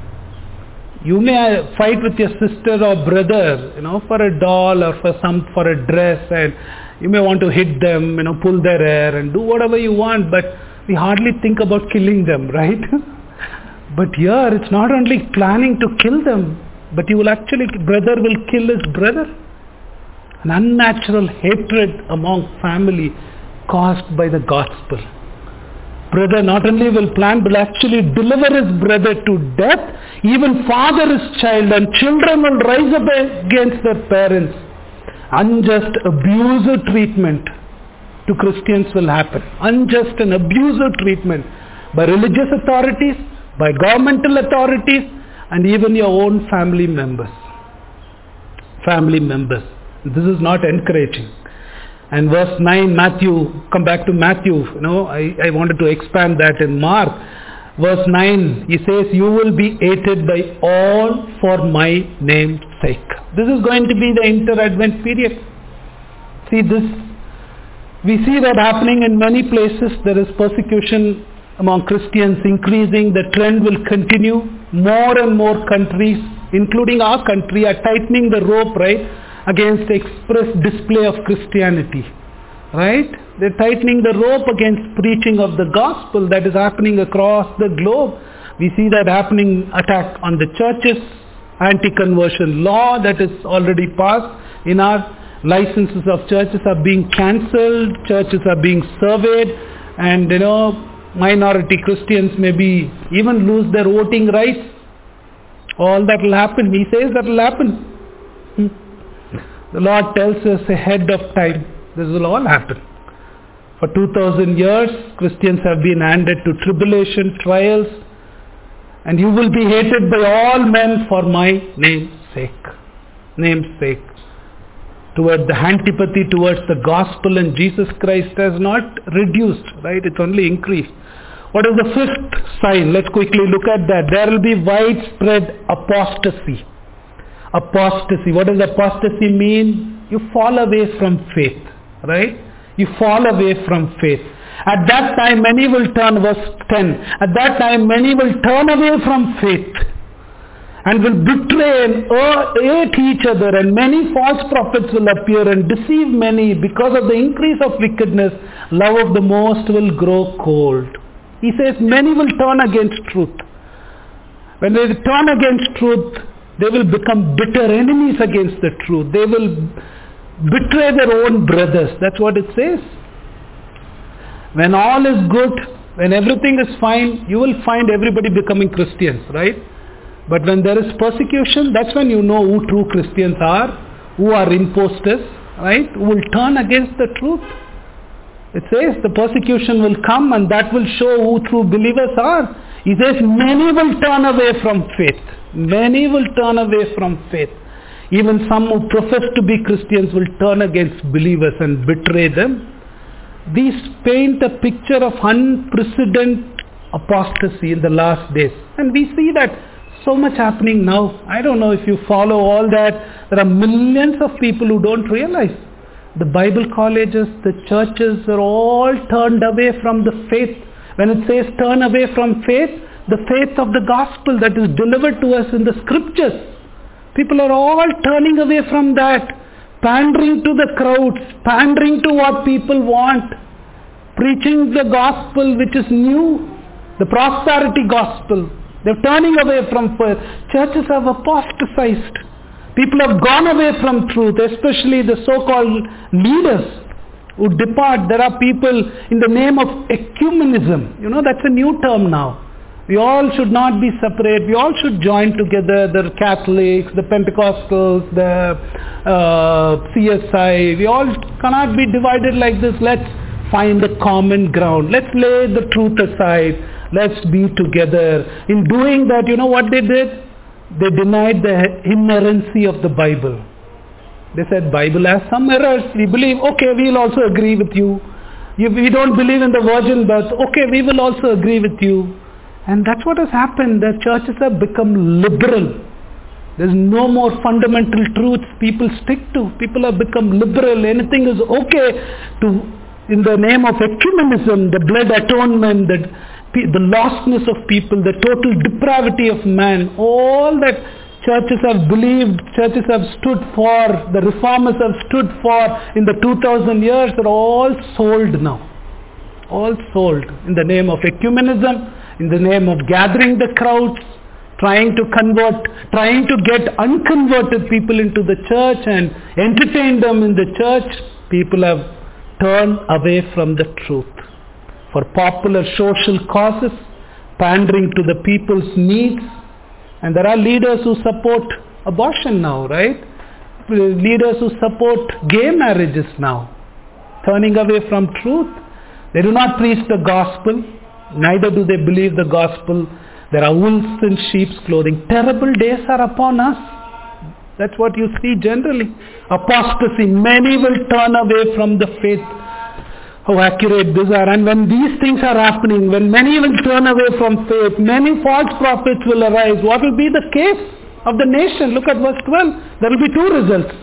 You may fight with your sister or brother, for a doll or for a dress, and you may want to hit them, pull their hair and do whatever you want, but we hardly think about killing them, right? But here it's not only planning to kill them, but brother will kill his brother. An unnatural hatred among family caused by the gospel. Brother not only will plan, but actually deliver his brother to death. Even father his child, and children will rise up against their parents. Unjust abusive treatment to Christians will happen. Unjust and abusive treatment by religious authorities, by governmental authorities, and even your own family members. Family members. This is not encouraging. And verse 9, Matthew, come back to Matthew, I wanted to expand that in Mark. Verse 9, he says, you will be hated by all for my name's sake. This is going to be the inter-Advent period. See this, we see that happening in many places. There is persecution among Christians increasing. The trend will continue. More and more countries, including our country, are tightening the rope, right, against the express display of Christianity, right? They're tightening the rope against preaching of the gospel that is happening across the globe. We see that happening, attack on the churches, anti-conversion law that is already passed in our licenses of churches are being cancelled, churches are being surveyed, and minority Christians maybe even lose their voting rights. All that will happen. He says that will happen. The Lord tells us ahead of time, this will all happen. For 2000 years, Christians have been handed to tribulation, trials, and you will be hated by all men for my name's sake. Name's sake. Toward the antipathy towards the gospel and Jesus Christ has not reduced, right? It's only increased. What is the fifth sign? Let's quickly look at that. There will be widespread apostasy. Apostasy. What does apostasy mean? You fall away from faith, right? You fall away from faith. At that time many will turn, verse 10, at that time many will turn away from faith and will betray and hate each other, and many false prophets will appear and deceive many. Because of the increase of wickedness, love of the most will grow cold. He says many will turn against truth. When they turn against truth, they will become bitter enemies against the truth. They will betray their own brothers. That's what it says. When all is good, when everything is fine, you will find everybody becoming Christians, right? But when there is persecution, that's when you know who true Christians are, who are imposters, right? Who will turn against the truth. It says the persecution will come, and that will show who true believers are. He says many will turn away from faith. Many will turn away from faith. Even some who profess to be Christians will turn against believers and betray them. These paint a picture of unprecedented apostasy in the last days. And we see that so much happening now. I don't know if you follow all that. There are millions of people who don't realize. The Bible colleges, the churches are all turned away from the faith. When it says turn away from faith, the faith of the gospel that is delivered to us in the scriptures. People are all turning away from that, pandering to the crowds, pandering to what people want, preaching the gospel which is new, the prosperity gospel. They're turning away from faith. Churches have apostatized. People have gone away from truth, especially the so-called leaders who depart. There are people in the name of ecumenism. That's a new term now. We all should not be separate. We all should join together, the Catholics, the Pentecostals, the CSI. We all cannot be divided like this. Let's find a common ground. Let's lay the truth aside. Let's be together. In doing that, you know what they did? They denied the inerrancy of the Bible. They said, Bible has some errors. We believe, okay, we'll also agree with you. We don't believe in the virgin birth. Okay, we will also agree with you. And that's what has happened. The churches have become liberal. There's no more fundamental truths people stick to. People have become liberal. Anything is okay in the name of ecumenism, the blood atonement, the lostness of people, the total depravity of man. All that churches have believed, churches have stood for, the reformers have stood for in the 2000 years are all sold now. All sold in the name of ecumenism, in the name of gathering the crowds, trying to get unconverted people into the church and entertain them in the church. People have turned away from the truth for popular social causes, pandering to the people's needs. And there are leaders who support abortion now, right? Leaders who support gay marriages now, turning away from truth. They do not preach the gospel, neither do they believe the gospel. There are wolves in sheep's clothing. Terrible days are upon us. That's what you see generally. Apostasy. Many will turn away from the faith. How accurate these are. And when these things are happening, when many will turn away from faith, many false prophets will arise. What will be the case of the nation? Look at verse 12. There will be two results.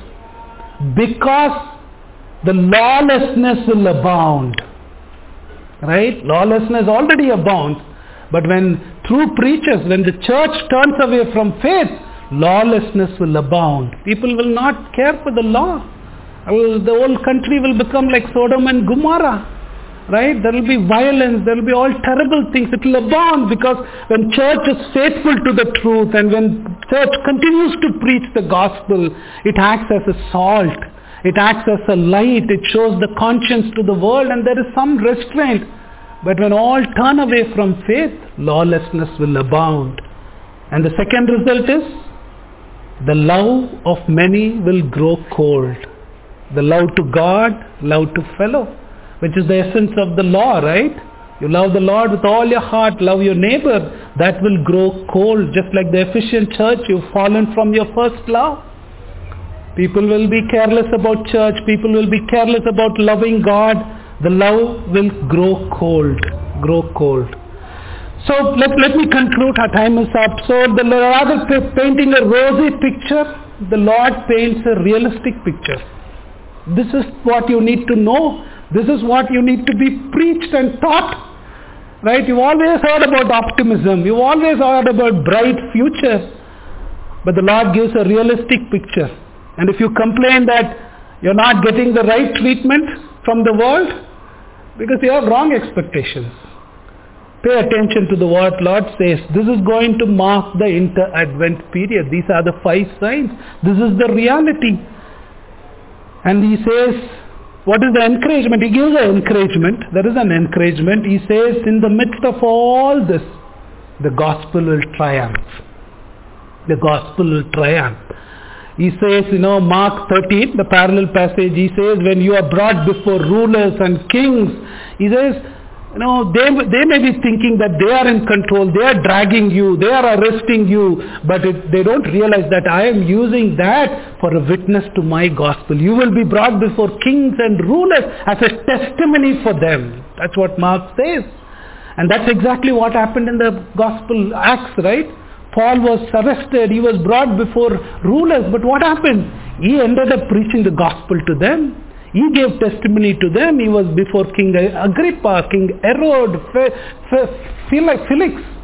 Because the lawlessness will abound. Right? Lawlessness already abounds. But when true preachers, when the church turns away from faith, lawlessness will abound. People will not care for the law. The whole country will become like Sodom and Gomorrah. Right? There will be violence. There will be all terrible things. It will abound because when church is faithful to the truth and when church continues to preach the gospel, it acts as a salt. It acts as a light. It shows the conscience to the world and there is some restraint. But when all turn away from faith, lawlessness will abound. And the second result is, the love of many will grow cold. The love to God, love to fellow, which is the essence of the law, right? You love the Lord with all your heart, love your neighbor. That will grow cold, just like the Ephesian church. You've fallen from your first love. People will be careless about church. People will be careless about loving God. The love will grow cold. So let me conclude. Our time is up. So rather painting a rosy picture, the Lord paints a realistic picture. This is what you need to know. This is what you need to be preached and taught. Right? You've always heard about optimism. You've always heard about bright future. But the Lord gives a realistic picture. And if you complain that you're not getting the right treatment from the world, because you have wrong expectations. Pay attention to what Lord says. This is going to mark the inter-advent period. These are the 5 signs. This is the reality. And he says, what is the encouragement? He gives an encouragement. There is an encouragement. He says, in the midst of all this, the gospel will triumph. The gospel will triumph. He says, Mark 13, the parallel passage, he says, when you are brought before rulers and kings, he says, they may be thinking that they are in control, they are dragging you, they are arresting you, but they don't realize that I am using that for a witness to my gospel. You will be brought before kings and rulers as a testimony for them. That's what Mark says. And that's exactly what happened in the gospel Acts, right? Paul was arrested, he was brought before rulers, but what happened? He ended up preaching the gospel to them. He gave testimony to them. He was before King Agrippa, King Herod, Felix.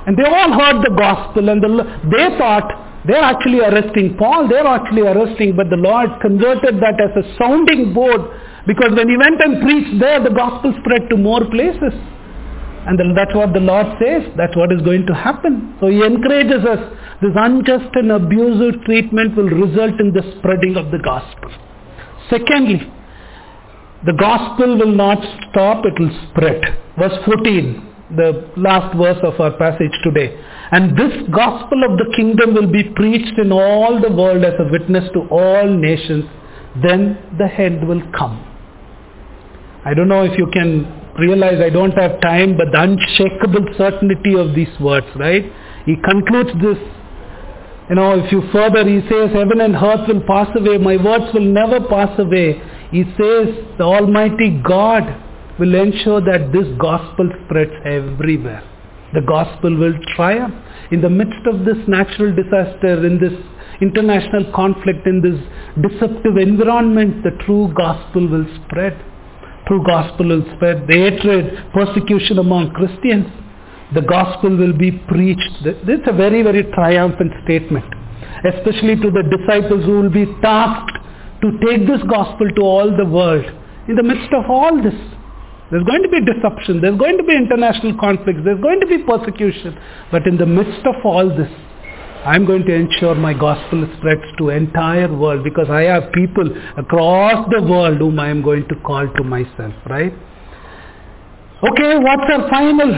And they all heard the gospel, and they thought they're actually arresting Paul, but the Lord converted that as a sounding board, because when he went and preached there, the gospel spread to more places. And that's what the Lord says, that's what is going to happen. So he encourages us, this unjust and abusive treatment will result in the spreading of the gospel. Secondly, the gospel will not stop, it will spread. Verse 14, the last verse of our passage today. And this gospel of the kingdom will be preached in all the world as a witness to all nations. Then the end will come. I don't know if you can realize, I don't have time, but the unshakable certainty of these words, right? He concludes this, if you further, he says, heaven and earth will pass away, my words will never pass away. He says, the Almighty God will ensure that this gospel spreads everywhere. The gospel will triumph. In the midst of this natural disaster, in this international conflict, in this deceptive environment, the true gospel will spread. True gospel will spread. The hatred, persecution among Christians, the gospel will be preached. This is a very, very triumphant statement, especially to the disciples who will be tasked to take this gospel to all the world. In the midst of all this, there's going to be deception, there's going to be international conflicts, there's going to be persecution. But in the midst of all this, I'm going to ensure my gospel spreads to entire world, because I have people across the world whom I am going to call to myself, right? Okay, what's our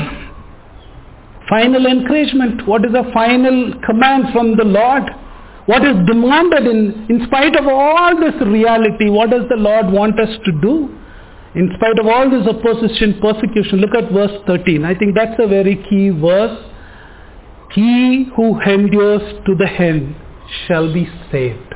final encouragement? What is the final command from the Lord? What is demanded in spite of all this reality? What does the Lord want us to do? In spite of all this opposition, persecution, look at verse 13. I think that's a very key verse. He who endures to the end shall be saved.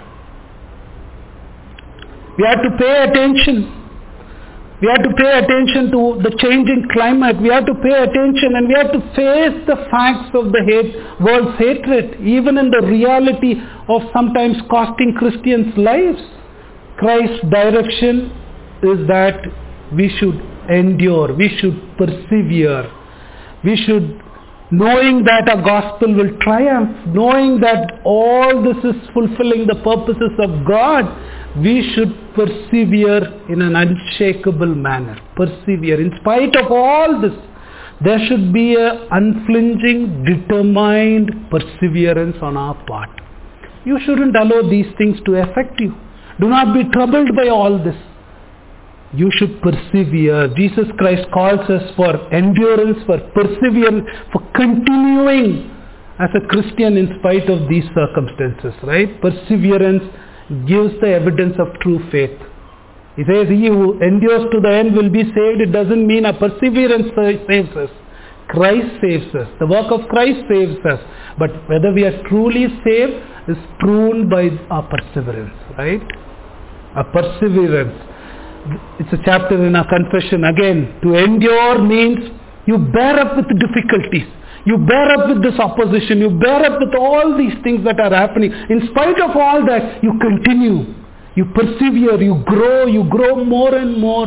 We have to pay attention. We have to pay attention to the changing climate. We have to pay attention, and we have to face the facts of the world's hatred, even in the reality of sometimes costing Christians' lives. Christ's direction is that we should endure, we should persevere, we should, knowing that our gospel will triumph, knowing that all this is fulfilling the purposes of God, we should persevere in an unshakable manner. Persevere. In spite of all this, there should be an unflinching, determined perseverance on our part. You shouldn't allow these things to affect you. Do not be troubled by all this. You should persevere. Jesus Christ calls us for endurance, for perseverance, for continuing as a Christian in spite of these circumstances, right? Perseverance gives the evidence of true faith. He says, he who endures to the end will be saved. It doesn't mean a perseverance saves us. Christ saves us. The work of Christ saves us. But whether we are truly saved is proven by our perseverance, right? A perseverance. It's a chapter in our confession. Again, to endure means you bear up with difficulties. You bear up with this opposition. You bear up with all these things that are happening. In spite of all that, you continue. You persevere. You grow more and more.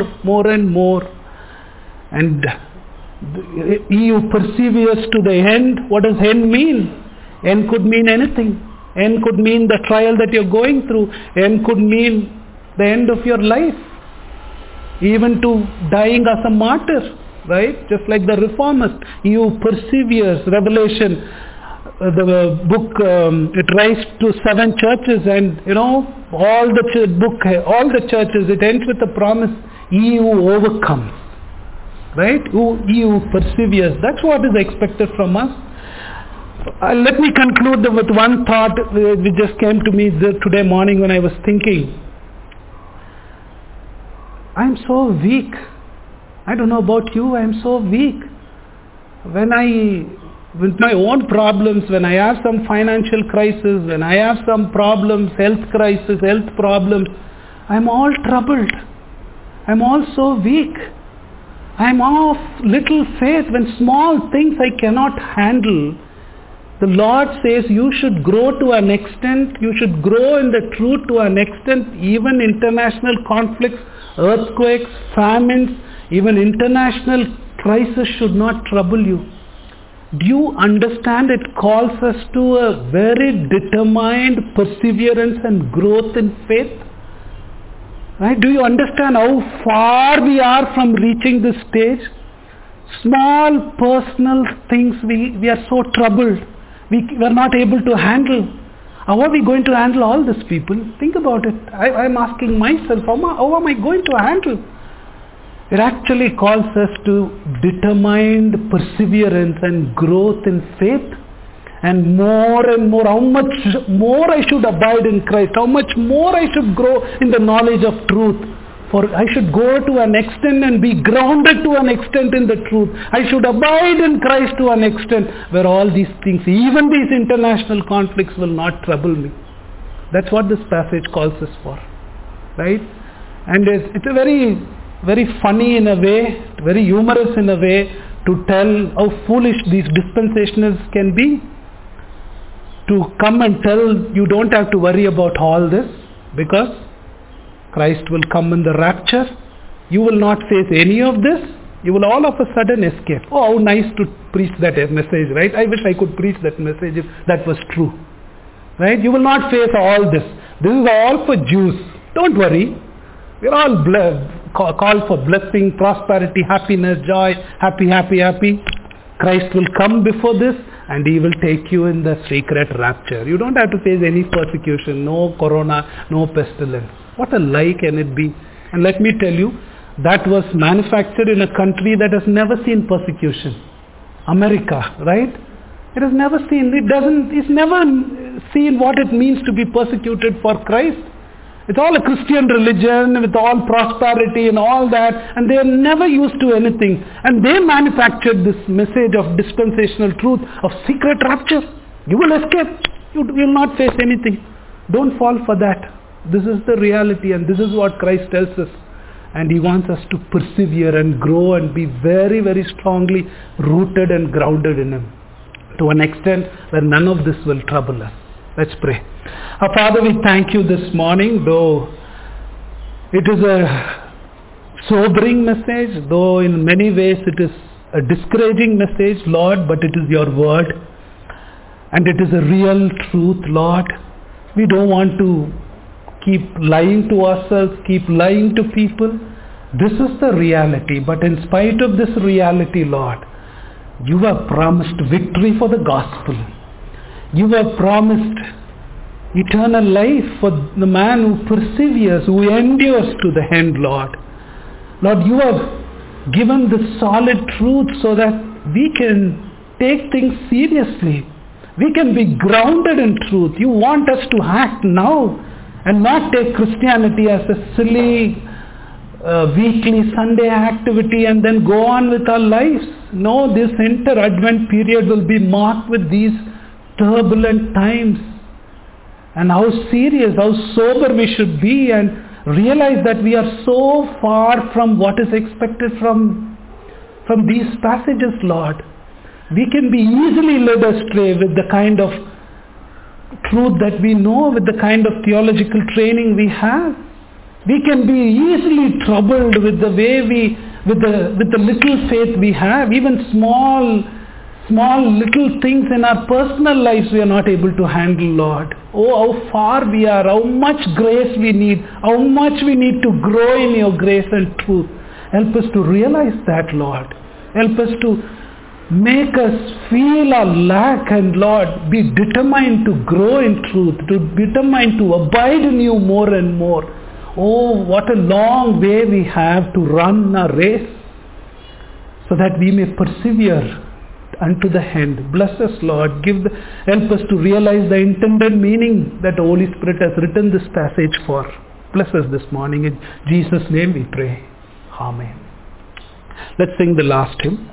And he who perseveres to the end, what does end mean? End could mean anything. End could mean the trial that you're going through. End could mean the end of your life. Even to dying as a martyr, right? Just like the reformist. He who perseveres. Revelation, the book, it writes to 7 churches, and all the churches, it ends with the promise, he who overcomes, right? He who perseveres. That's what is expected from us. Let me conclude with one thought which just came to me today morning when I was thinking. I'm so weak. I don't know about you, I'm so weak. With my own problems, when I have some financial crisis, when I have some problems, health problems, I'm all troubled. I'm all so weak. I'm of little faith. When small things I cannot handle, the Lord says you should grow to an extent, you should grow in the truth to an extent, even international conflicts, earthquakes, famines, even international crisis should not trouble you. Do you understand it calls us to a very determined perseverance and growth in faith? Right? Do you understand how far we are from reaching this stage? Small personal things we are so troubled. We are not able to handle. How are we going to handle all these people? Think about it. I'm asking myself, how am I going to handle? It actually calls us to determined perseverance and growth in faith. And more, how much more I should abide in Christ, how much more I should grow in the knowledge of truth. For I should go to an extent and be grounded to an extent in the truth. I should abide in Christ to an extent where all these things, even these international conflicts, will not trouble me. That's what this passage calls us for. Right? And it's a very, very funny in a way, very humorous in a way, to tell how foolish these dispensationalists can be. To come and tell you don't have to worry about all this because Christ will come in the rapture. You will not face any of this. You will all of a sudden escape. Oh, how nice to preach that message, right? I wish I could preach that message if that was true. Right? You will not face all this. This is all for Jews. Don't worry. We're all called for blessing, prosperity, happiness, joy, happy. Christ will come before this and he will take you in the secret rapture. You don't have to face any persecution, no corona, no pestilence. What a lie can it be? And let me tell you, that was manufactured in a country that has never seen persecution. America, right? It has never seen, it's never seen what it means to be persecuted for Christ. It's all a Christian religion with all prosperity and all that, and they are never used to anything. And they manufactured this message of dispensational truth, of secret rapture. You will escape. You will not face anything. Don't fall for that. This is the reality, and this is what Christ tells us. And he wants us to persevere and grow and be very, very strongly rooted and grounded in him, to an extent where none of this will trouble us. Let's pray. Our Father, we thank you this morning, though it is a sobering message, though in many ways it is a discouraging message, Lord, but it is your word. And it is a real truth, Lord. We don't want to keep lying to ourselves, keep lying to people. This is the reality. But in spite of this reality, Lord, you have promised victory for the gospel. You have promised eternal life for the man who perseveres, who endures to the end, Lord. Lord, you have given the solid truth so that we can take things seriously. We can be grounded in truth. You want us to act now and not take Christianity as a silly weekly Sunday activity and then go on with our lives. No, this inter-Advent period will be marked with these turbulent times, and how serious, how sober we should be, and realize that we are so far from what is expected from these passages, Lord. We can be easily led astray with the kind of truth that we know, with the kind of theological training we have. We can be easily troubled with the way with the little faith we have. Even small little things in our personal lives we are not able to handle, Lord. Oh, how far we are, how much grace we need, how much we need to grow in your grace and truth. Help us to realize that, Lord. Help us to make us feel our lack, and Lord, be determined to grow in truth, to be determined to abide in you more and more. Oh, what a long way we have to run our race, so that we may persevere unto the end. Bless us, Lord. Help us to realize the intended meaning that the Holy Spirit has written this passage for. Bless us this morning. In Jesus' name we pray. Amen. Let's sing the last hymn.